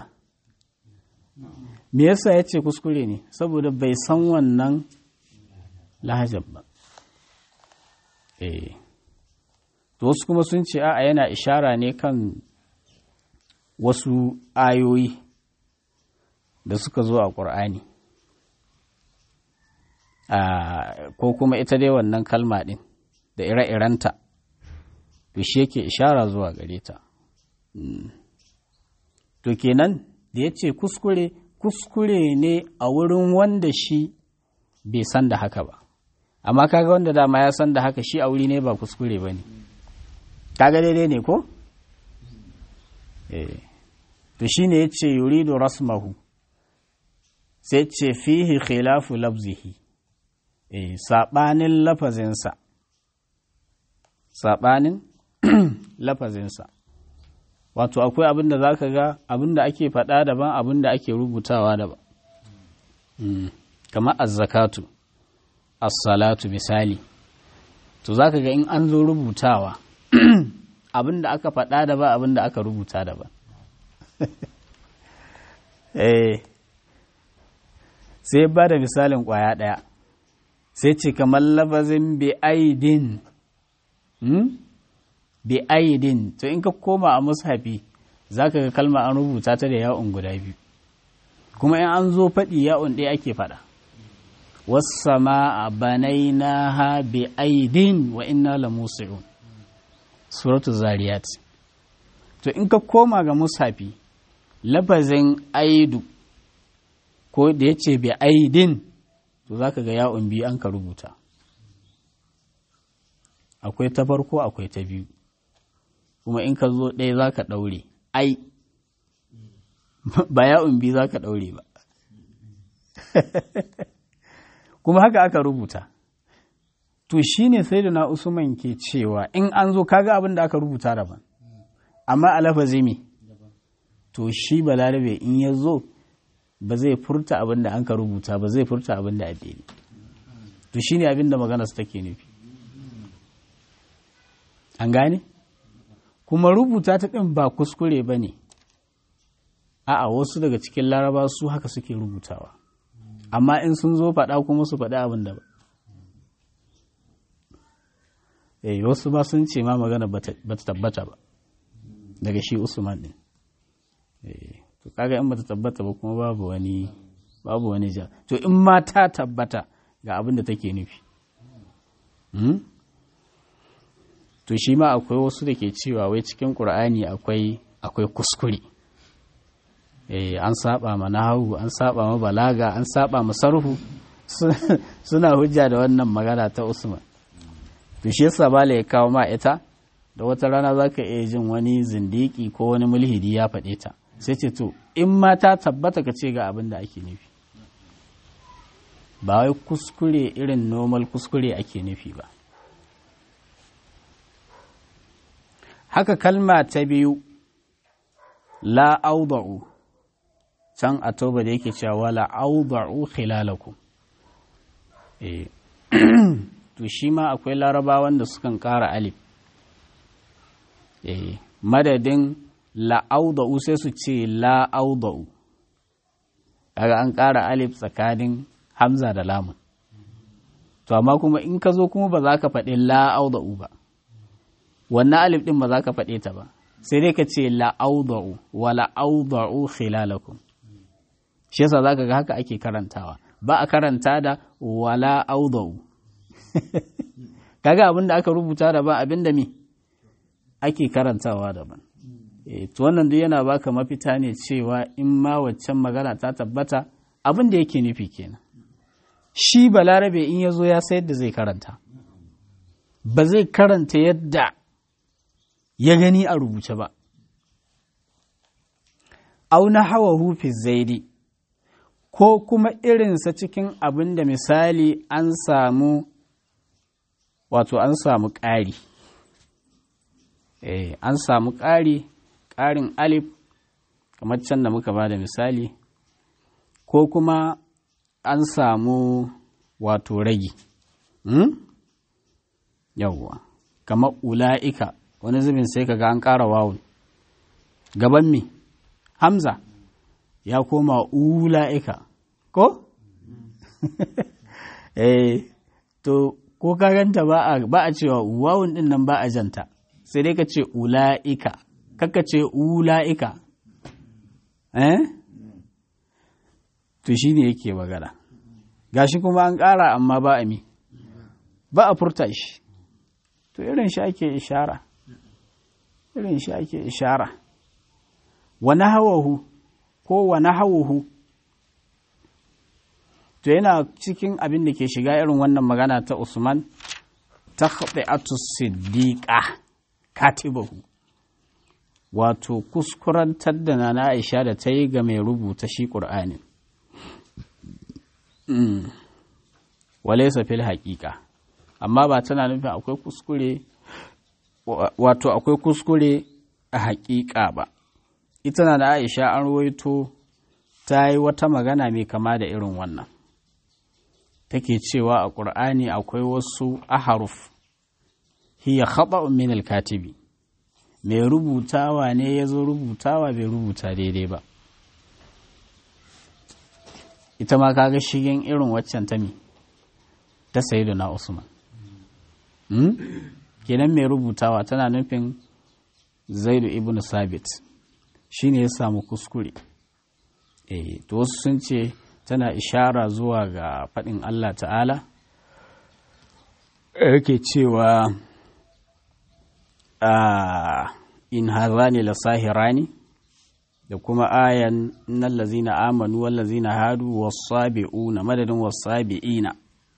Me yasa ya ce kuskure ne? Saboda bai san wannan lahajar ba. Eh to wasu kuma sun ce a'a yana ishara ne kan wasu ayoyi da suka zo a ƙur'ani, ko kuma ita dai wannan kalma ɗin da ire-irenta, to shi yake ishara zuwa gare ta. to kenan da ya ce kuskure kuskure ne a wurin wanda shi bai san da haka ba amma kaga wanda dama ya san da haka shi a wuri ne ba kuskure ba ne kaga daidai ne ko? eh to shi ne ya ce yuridu rasmahu sai ce fihi khilafu labzihi eh saɓanin lafazinsa saɓanin lafazinsa wato akwai abin da za ka ga abin da ake faɗa daban abin da ake rubutawa daban kamar azzakatu as-salatu misali to za ka ga in an zo rubutawa abin da aka faɗa daban abin da aka rubuta daban eh sai ba da misalin ƙwaya ɗaya sai ce kamar lafazin bi aidin bi aidin to in ka koma a mushafi za ka ga kalma an rubuta ta da ya'un guda biyu kuma in an zo faɗi ya'un ɗaya ake faɗa wassama banainaha bi aidin wa inna lamusi'un suratu zariyat to in ka koma ga mushafi lafazin aidu ko da yace bi aidin to zaka ga ya'un biyu an ka rubuta akwai ta farko akwai ta biyu kuma in ka zo ɗaya za ka ɗaure ai ba ya'un biyu za ka ɗaure ba kuma haka aka rubuta to shi ne sai da na usman ke cewa in an zo kaga abin da aka rubuta daban amma a lafazi me to shi balarabe in ya zo ba zai furta abin da an ka rubuta ba zai furta abin da addini to shi ne abin da magana su take nufi an gane kuma rubuta ta ɗin ba kuskure ba ne a'a wasu daga cikin laraba su haka suke rubutawa amma in sun zo faɗa kuma su faɗi abin da ba eh wasu ba sun ce ma magana ba ta tabbata ba daga shi usman din eh to kaga in ba ta tabbata ba kuma babu wani babu wani ja to in ma ta tabbata ga abin da take nufi hmm? to shi ma akwai wasu da ke cewa wai cikin ƙur'ani akwai akwai kuskure eh an saba ma nahawu an saba ma balaga an saba ma sarhu suna hujja da wannan magana ta Usman to shi yasa bala ya kawo ma ita da wata rana zaka iya jin wani zindiki ko wani mulhidi ya faɗe ta sai ce to in ma ta tabbata ka ce ga abin da ake nufi ba wai kuskure irin normal kuskure ake nufi ba haka kalma ta biyu la auda'u can a tauba da yake cewa la auda'u khilalakum eh to shi ma akwai larabawan da sukan ƙara alif eh madadin la auda'u sai su ce la auda'u kaga an ƙara alif tsakanin hamza da lamun to amma kuma in ka zo kuma ba za ka faɗi la auda'u ba wannan alif ɗin ba za ka faɗe ta ba sai dai ka ce la'auda'u wa la'auda'u khilalakum shi yasa za ka ga haka ake karantawa ba a karanta da wa la'auda'u kaga abin da aka rubuta da ba abin da me ake karantawa daban e, to wannan duk yana baka mafita ne cewa in ma waccan magana ta tabbata abin da yake nufi kenan shi balarabe in ya zo ya sayar da zai karanta ba zai karanta yadda ya gani a rubuce ba. Auna hawa hufi zaidi, ko kuma irinsa cikin abin da misali an samu, wato an samu ƙari. Eh, an samu ƙari, ƙarin alif, kamar can da muka ba da misali, ko kuma an samu wato ragi. Hmm? Yawwa, kamar ula'ika. Wani zubin sai kaga an ƙara wawun gaban mi hamza ya koma ula'ika ko? eh to ko ka ganta ba a ba a cewa wawun din nan ba a janta sai dai ka ce ula'ika kaka ce ula'ika eh to shine yake magana gashi kuma an ƙara amma ba a mi ba a furta shi to irin shi ake ishara irin shi ake ishara wa nahawahu ko wa nahawuhu to yana cikin abin da ke shiga irin wannan magana ta Usman takhbi'atu siddiqa katibahu wato kuskurantar da Nana Aisha da ta yi ga mai rubuta shi Qur'anin mm. walaysa fil haqiqa amma ba tana nufin akwai kuskure wato akwai kuskure a haƙiƙa ba ita Nana Aisha an ruwaito ta yi wata magana mai kama da irin wannan take cewa a ƙur'ani akwai wasu aharuf hiya khata'un min al-katibi mai rubutawa ne ya zo rubutawa bai rubuta daidai ba ita ma kaga shigen irin waccan ta mi ta sayyiduna Usman hmm? kenan mai rubutawa tana nufin Zaidu ibn Sabit shine ya samu kuskure eh to wasu sun ce tana ishara zuwa ga faɗin Allah ta'ala yake cewa a in hazani la sahirani da kuma ayan innal ladzina amanu wal ladzina hadu was-sabiuna madadin was-sabiina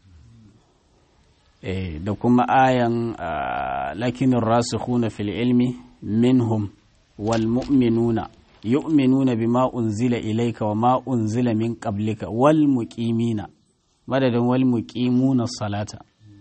eh da kuma ayan lakinur rasikhuna fil ilmi minhum wal mu'minuna yu'minuna bima unzila ilayka wa ma unzila min qablika wal muqimina madadin wal muqimuna salata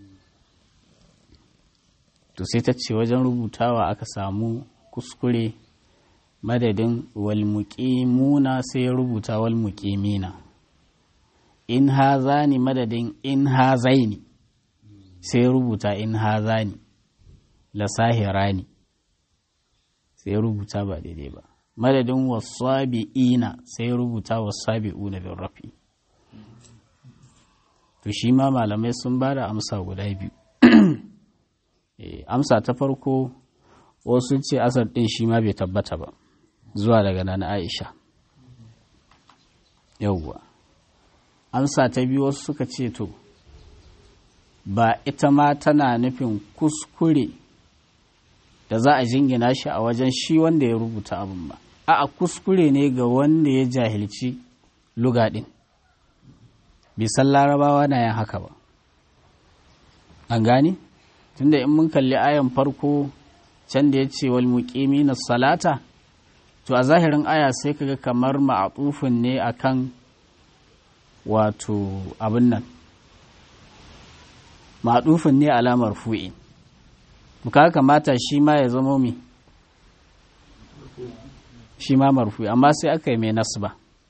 to sai ta ce wajen rubutawa aka samu kuskure madadin wal muqimuna sai ya rubuta wal muqimina in hazani madadin in hazaini sai ya rubuta in hazani la sahirani sai ya rubuta ba daidai ba madadin wasabi'ina sai rubuta wasabi'una bin rafi to shi ma malamai sun ba da amsa guda biyu amsa ta farko wasu ce asar ɗin shi ma bai tabbata ba zuwa daga Nana Aisha yauwa amsa ta biyu wasu suka ce to ba ita ma tana nufin kuskure da za a jingina shi a wajen shi wanda ya rubuta abin ba a kuskure ne ga wanda ya jahilci lugaɗin bai san larabawa na yin haka ba an gani tunda in mun kalli ayan farko can da ya ce wal muqimina salata to a zahirin aya sai kaga kamar ma'atufin ne akan wato abin nan ma'atufin ne alamar fu'in muka kamata shi ma ya zama mi shi ma marfu amma sai aka yi mai nasba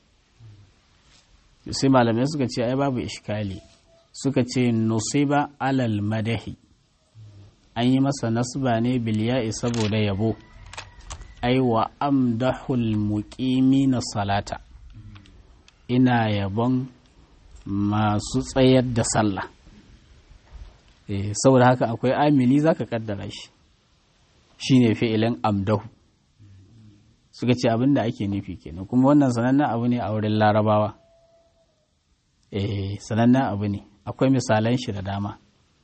sai malamai suka ce ai babu ishkali suka ce nusiba alal madahi an yi masa nasba ne bilya'i saboda yabo ai wa amdahul muqimina salata ina yabon masu tsayar da sallah eh saboda haka akwai amili zaka kaddara shi shine fi'ilin amdahu suka ce abin da ake nufi kenan kuma wannan sanannen abu ne a wurin larabawa eh sanannen abu ne akwai misalan shi da dama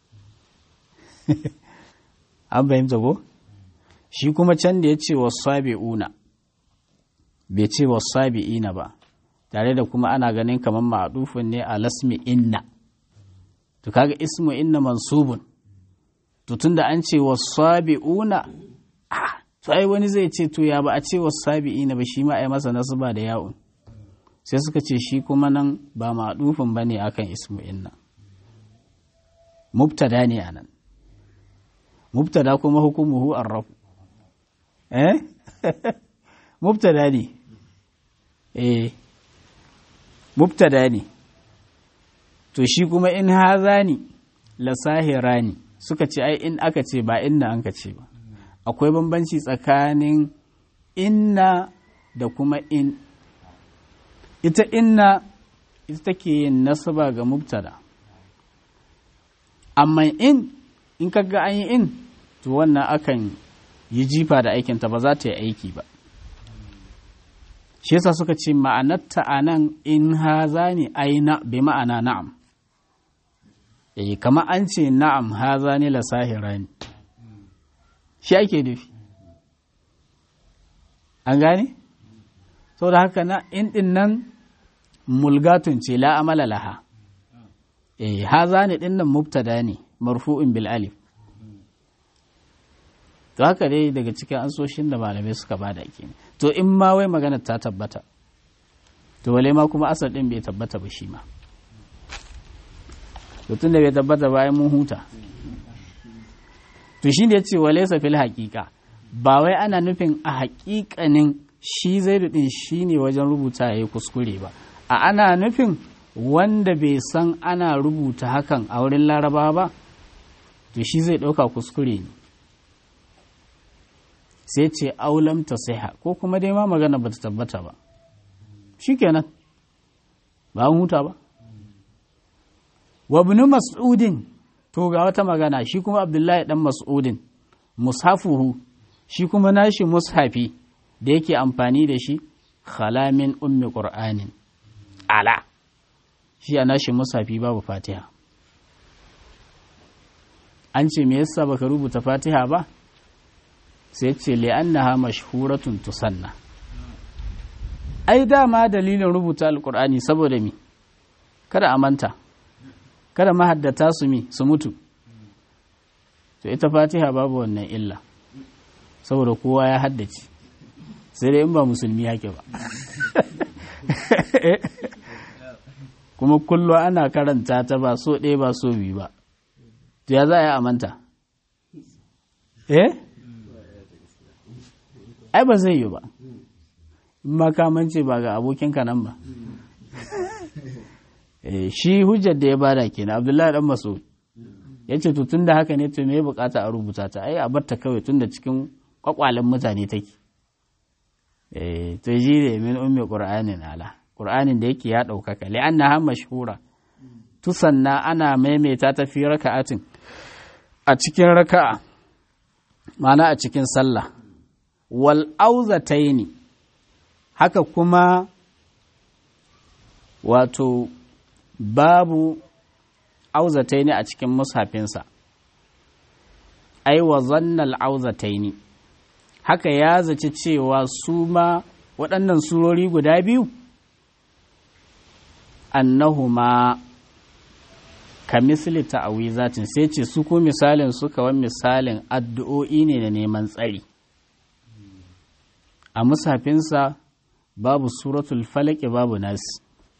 an bayyanta ko shi kuma can da ya ce wasabi'una bai ce wasabi'ina ba tare da kuma ana ganin kamar ma'adufin ne a lasmi inna to kaga ismu inna mansubun to tunda an ce wasabi'una ah to ai wani zai ce to ya ba a ce wasabi'ina ba shi ma ai masa nasaba da ya'un sai suka ce shi kuma nan ba ma'adufin bane akan ismu inna mubtada ne anan mubtada kuma hukumuhu arraf eh mubtada ne eh mubtada ne to shi kuma in hazani la sahirani suka ce ai in aka ce ba inna an ka ce ba akwai bambanci tsakanin inna da kuma in ita inna ita take yin nasaba ga mubtada amma in in kaga an yi in to wannan akan yi jifa da aikinta ba za ta yi aiki ba shi yasa suka ce ma'anarta a nan in haza ne aina bi ma'ana na'am eh kama an ce na'am haza ne la sahirani shi ake nufi an gane saboda haka na in din nan mulgatun ce la amala laha eh haza ne din nan mubtada ne marfu'in bil alif to haka dai daga cikin ansoshin da malamai suka bada kenan to in ma wai magana ta tabbata to wale ma kuma asar din bai tabbata ba shi ma to tunda bai tabbata ba ai mun huta to shi ne yace walaysa fil haqiqa ba wai ana nufin a haƙiƙanin shi zaidu din shine wajen rubuta yayi kuskure ba a ana nufin wanda bai san ana rubuta hakan a wurin Laraba ba to shi zai ɗauka kuskure ne sai ce aulam ta siha ko kuma dai ma magana ba ta tabbata ba shi kenan ba an huta ba wa ibn mas'udin to ga wata magana shi kuma abdullahi dan mas'udin mushafuhu shi kuma nashi mushafi da yake amfani da shi khalamin ummi qur'anin ala shi a nashi mushafi babu fatiha an ce me yasa baka rubuta fatiha ba sai ce li'annaha mashhuratun tusanna ai dama dalilin rubuta alqur'ani saboda mi kada a manta kada mahaddata su mi su mutu to ita fatiha babu wannan illa saboda kowa ya haddace sai dai in ba musulmi yake ba kuma kullum ana karanta ta ba so ɗaya ba so biyu ba to ya za a yi amanta eh ai ba zai yi ba in makamance ba ga abokinka nan ba shi hujjar da ya bada kenan abdullahi dan mas'ud ya ce to tun da haka ne to me ya bukata a rubuta ta ai a barta kawai tun da cikin kwakwalen mutane take eh to ji da min ummi qur'anin ala qur'anin da yake ya daukaka li'annaha mashhura tusanna ana maimaita ta fi raka'atin a cikin raka'a ma'ana a cikin sallah wal auzataini haka kuma wato babu auzataini a cikin mushafinsa ai wa zannal auzataini haka ya zaci cewa su ma waɗannan surori guda biyu annahuma ka misali ta'awizatin sai ce su ko misalin su kawan misalin addu'o'i ne da neman tsari a mushafinsa babu suratul falaki babu nasi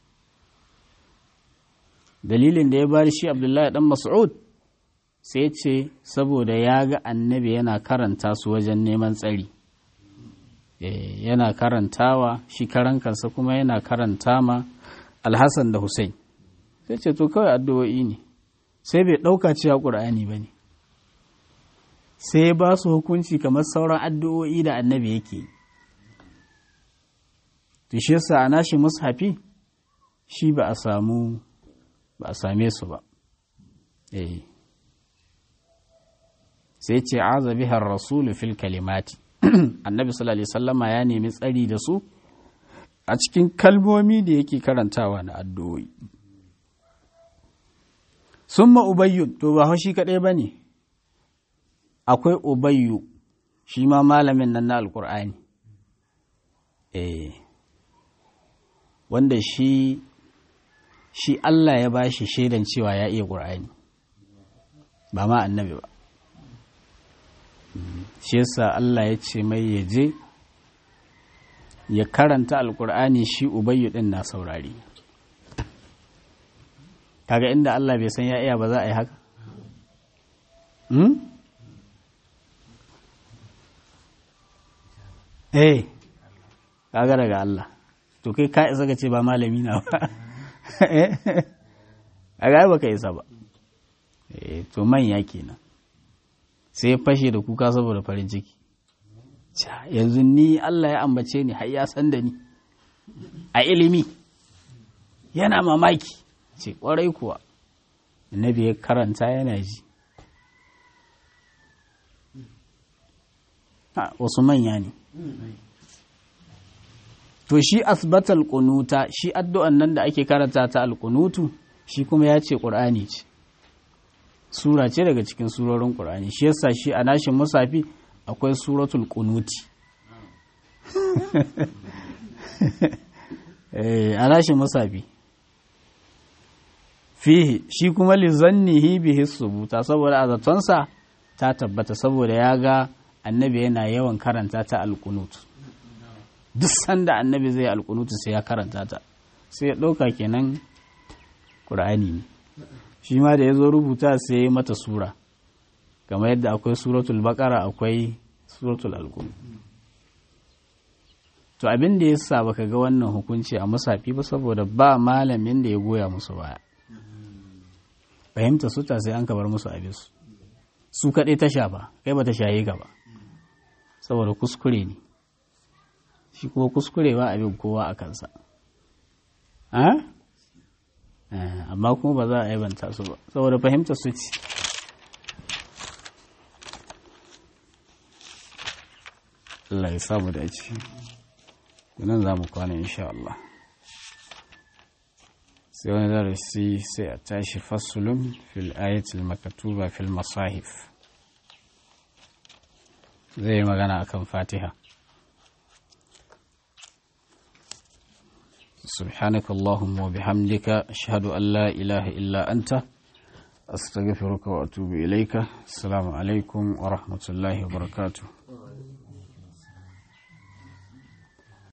dalilin da ya bari shi abdullahi dan mas'ud sai ce saboda ya ga annabi yana karanta su wajen neman tsari yana karantawa shi karan kansa kuma yana karanta ma alhassan da hussein sai ce to kawai addu'o'i ne sai bai ɗauka cewa ƙur'ani ba ne sai ba su hukunci kamar sauran addu'o'i da annabi yake to shi yasa a nashi mushafi shi ba a samu ba a same su ba eh sai ce aza biha ar-rasul fil kalimati annabi sallallahu alaihi wasallama ya nemi tsari da su a cikin kalmomi da yake karantawa na addu'o'i summa ubayyu to ba shi kadai bane akwai ubayyu shi ma malamin nan na alqur'ani eh wanda shi shi Allah ya ba shi shaidan cewa ya iya ƙur'ani ba ma annabi ba shi yasa Allah ya ce mai ya je ya karanta alƙur'ani shi ubayyu din na saurari kaga inda Allah bai san ya iya ba za a yi haka hmm? eh kaga daga Allah to kai ka isa ka ce ba malami na ba a gaya baka isa ba to manya kenan sai fashe da kuka saboda farin ciki yanzu ni Allah ya ambace ni har ya san da ni a ilimi yana mamaki ce kwarai kuwa annabi ya karanta yana ji wasu manya ne to shi asbatal kunuta shi addu'an nan da ake karanta ta alkunutu shi kuma ya ce ƙur'ani ce sura ce daga cikin surorin ƙur'ani shi yasa shi a nashin musafi akwai suratul kunuti a nashi musafi fihi shi kuma li zannihi bihi subuta saboda a zatonsa ta tabbata saboda ya ga annabi yana yawan karanta ta alkunut duk sanda annabi zai alkunutu sai ya karanta ta sai ya ɗauka kenan ƙur'ani ne shi ma da ya zo rubuta sai ya yi mata sura kamar yadda akwai suratul baƙara akwai suratul alkunut to abin da ya sa baka ga wannan hukunci a musafi ba saboda ba malamin da ya goya musu baya fahimta su ta sai an kabar musu abin su su kaɗai ta shafa kai ba ta shaye gaba saboda kuskure ne shi kuma kuskure ba abin kowa a kansa amma kuma ba za a aibanta su ba saboda fahimta su ce Allah ya samu da ci nan za mu kwana insha Allah sai wani darasi sai a tashi fasulun fil ayatul makatuba fil masahif zai yi magana akan fatiha سبحانك اللهم وبحمدك أشهد أن لا إله إلا أنت أستغفرك وأتوب إليك السلام عليكم ورحمة الله وبركاته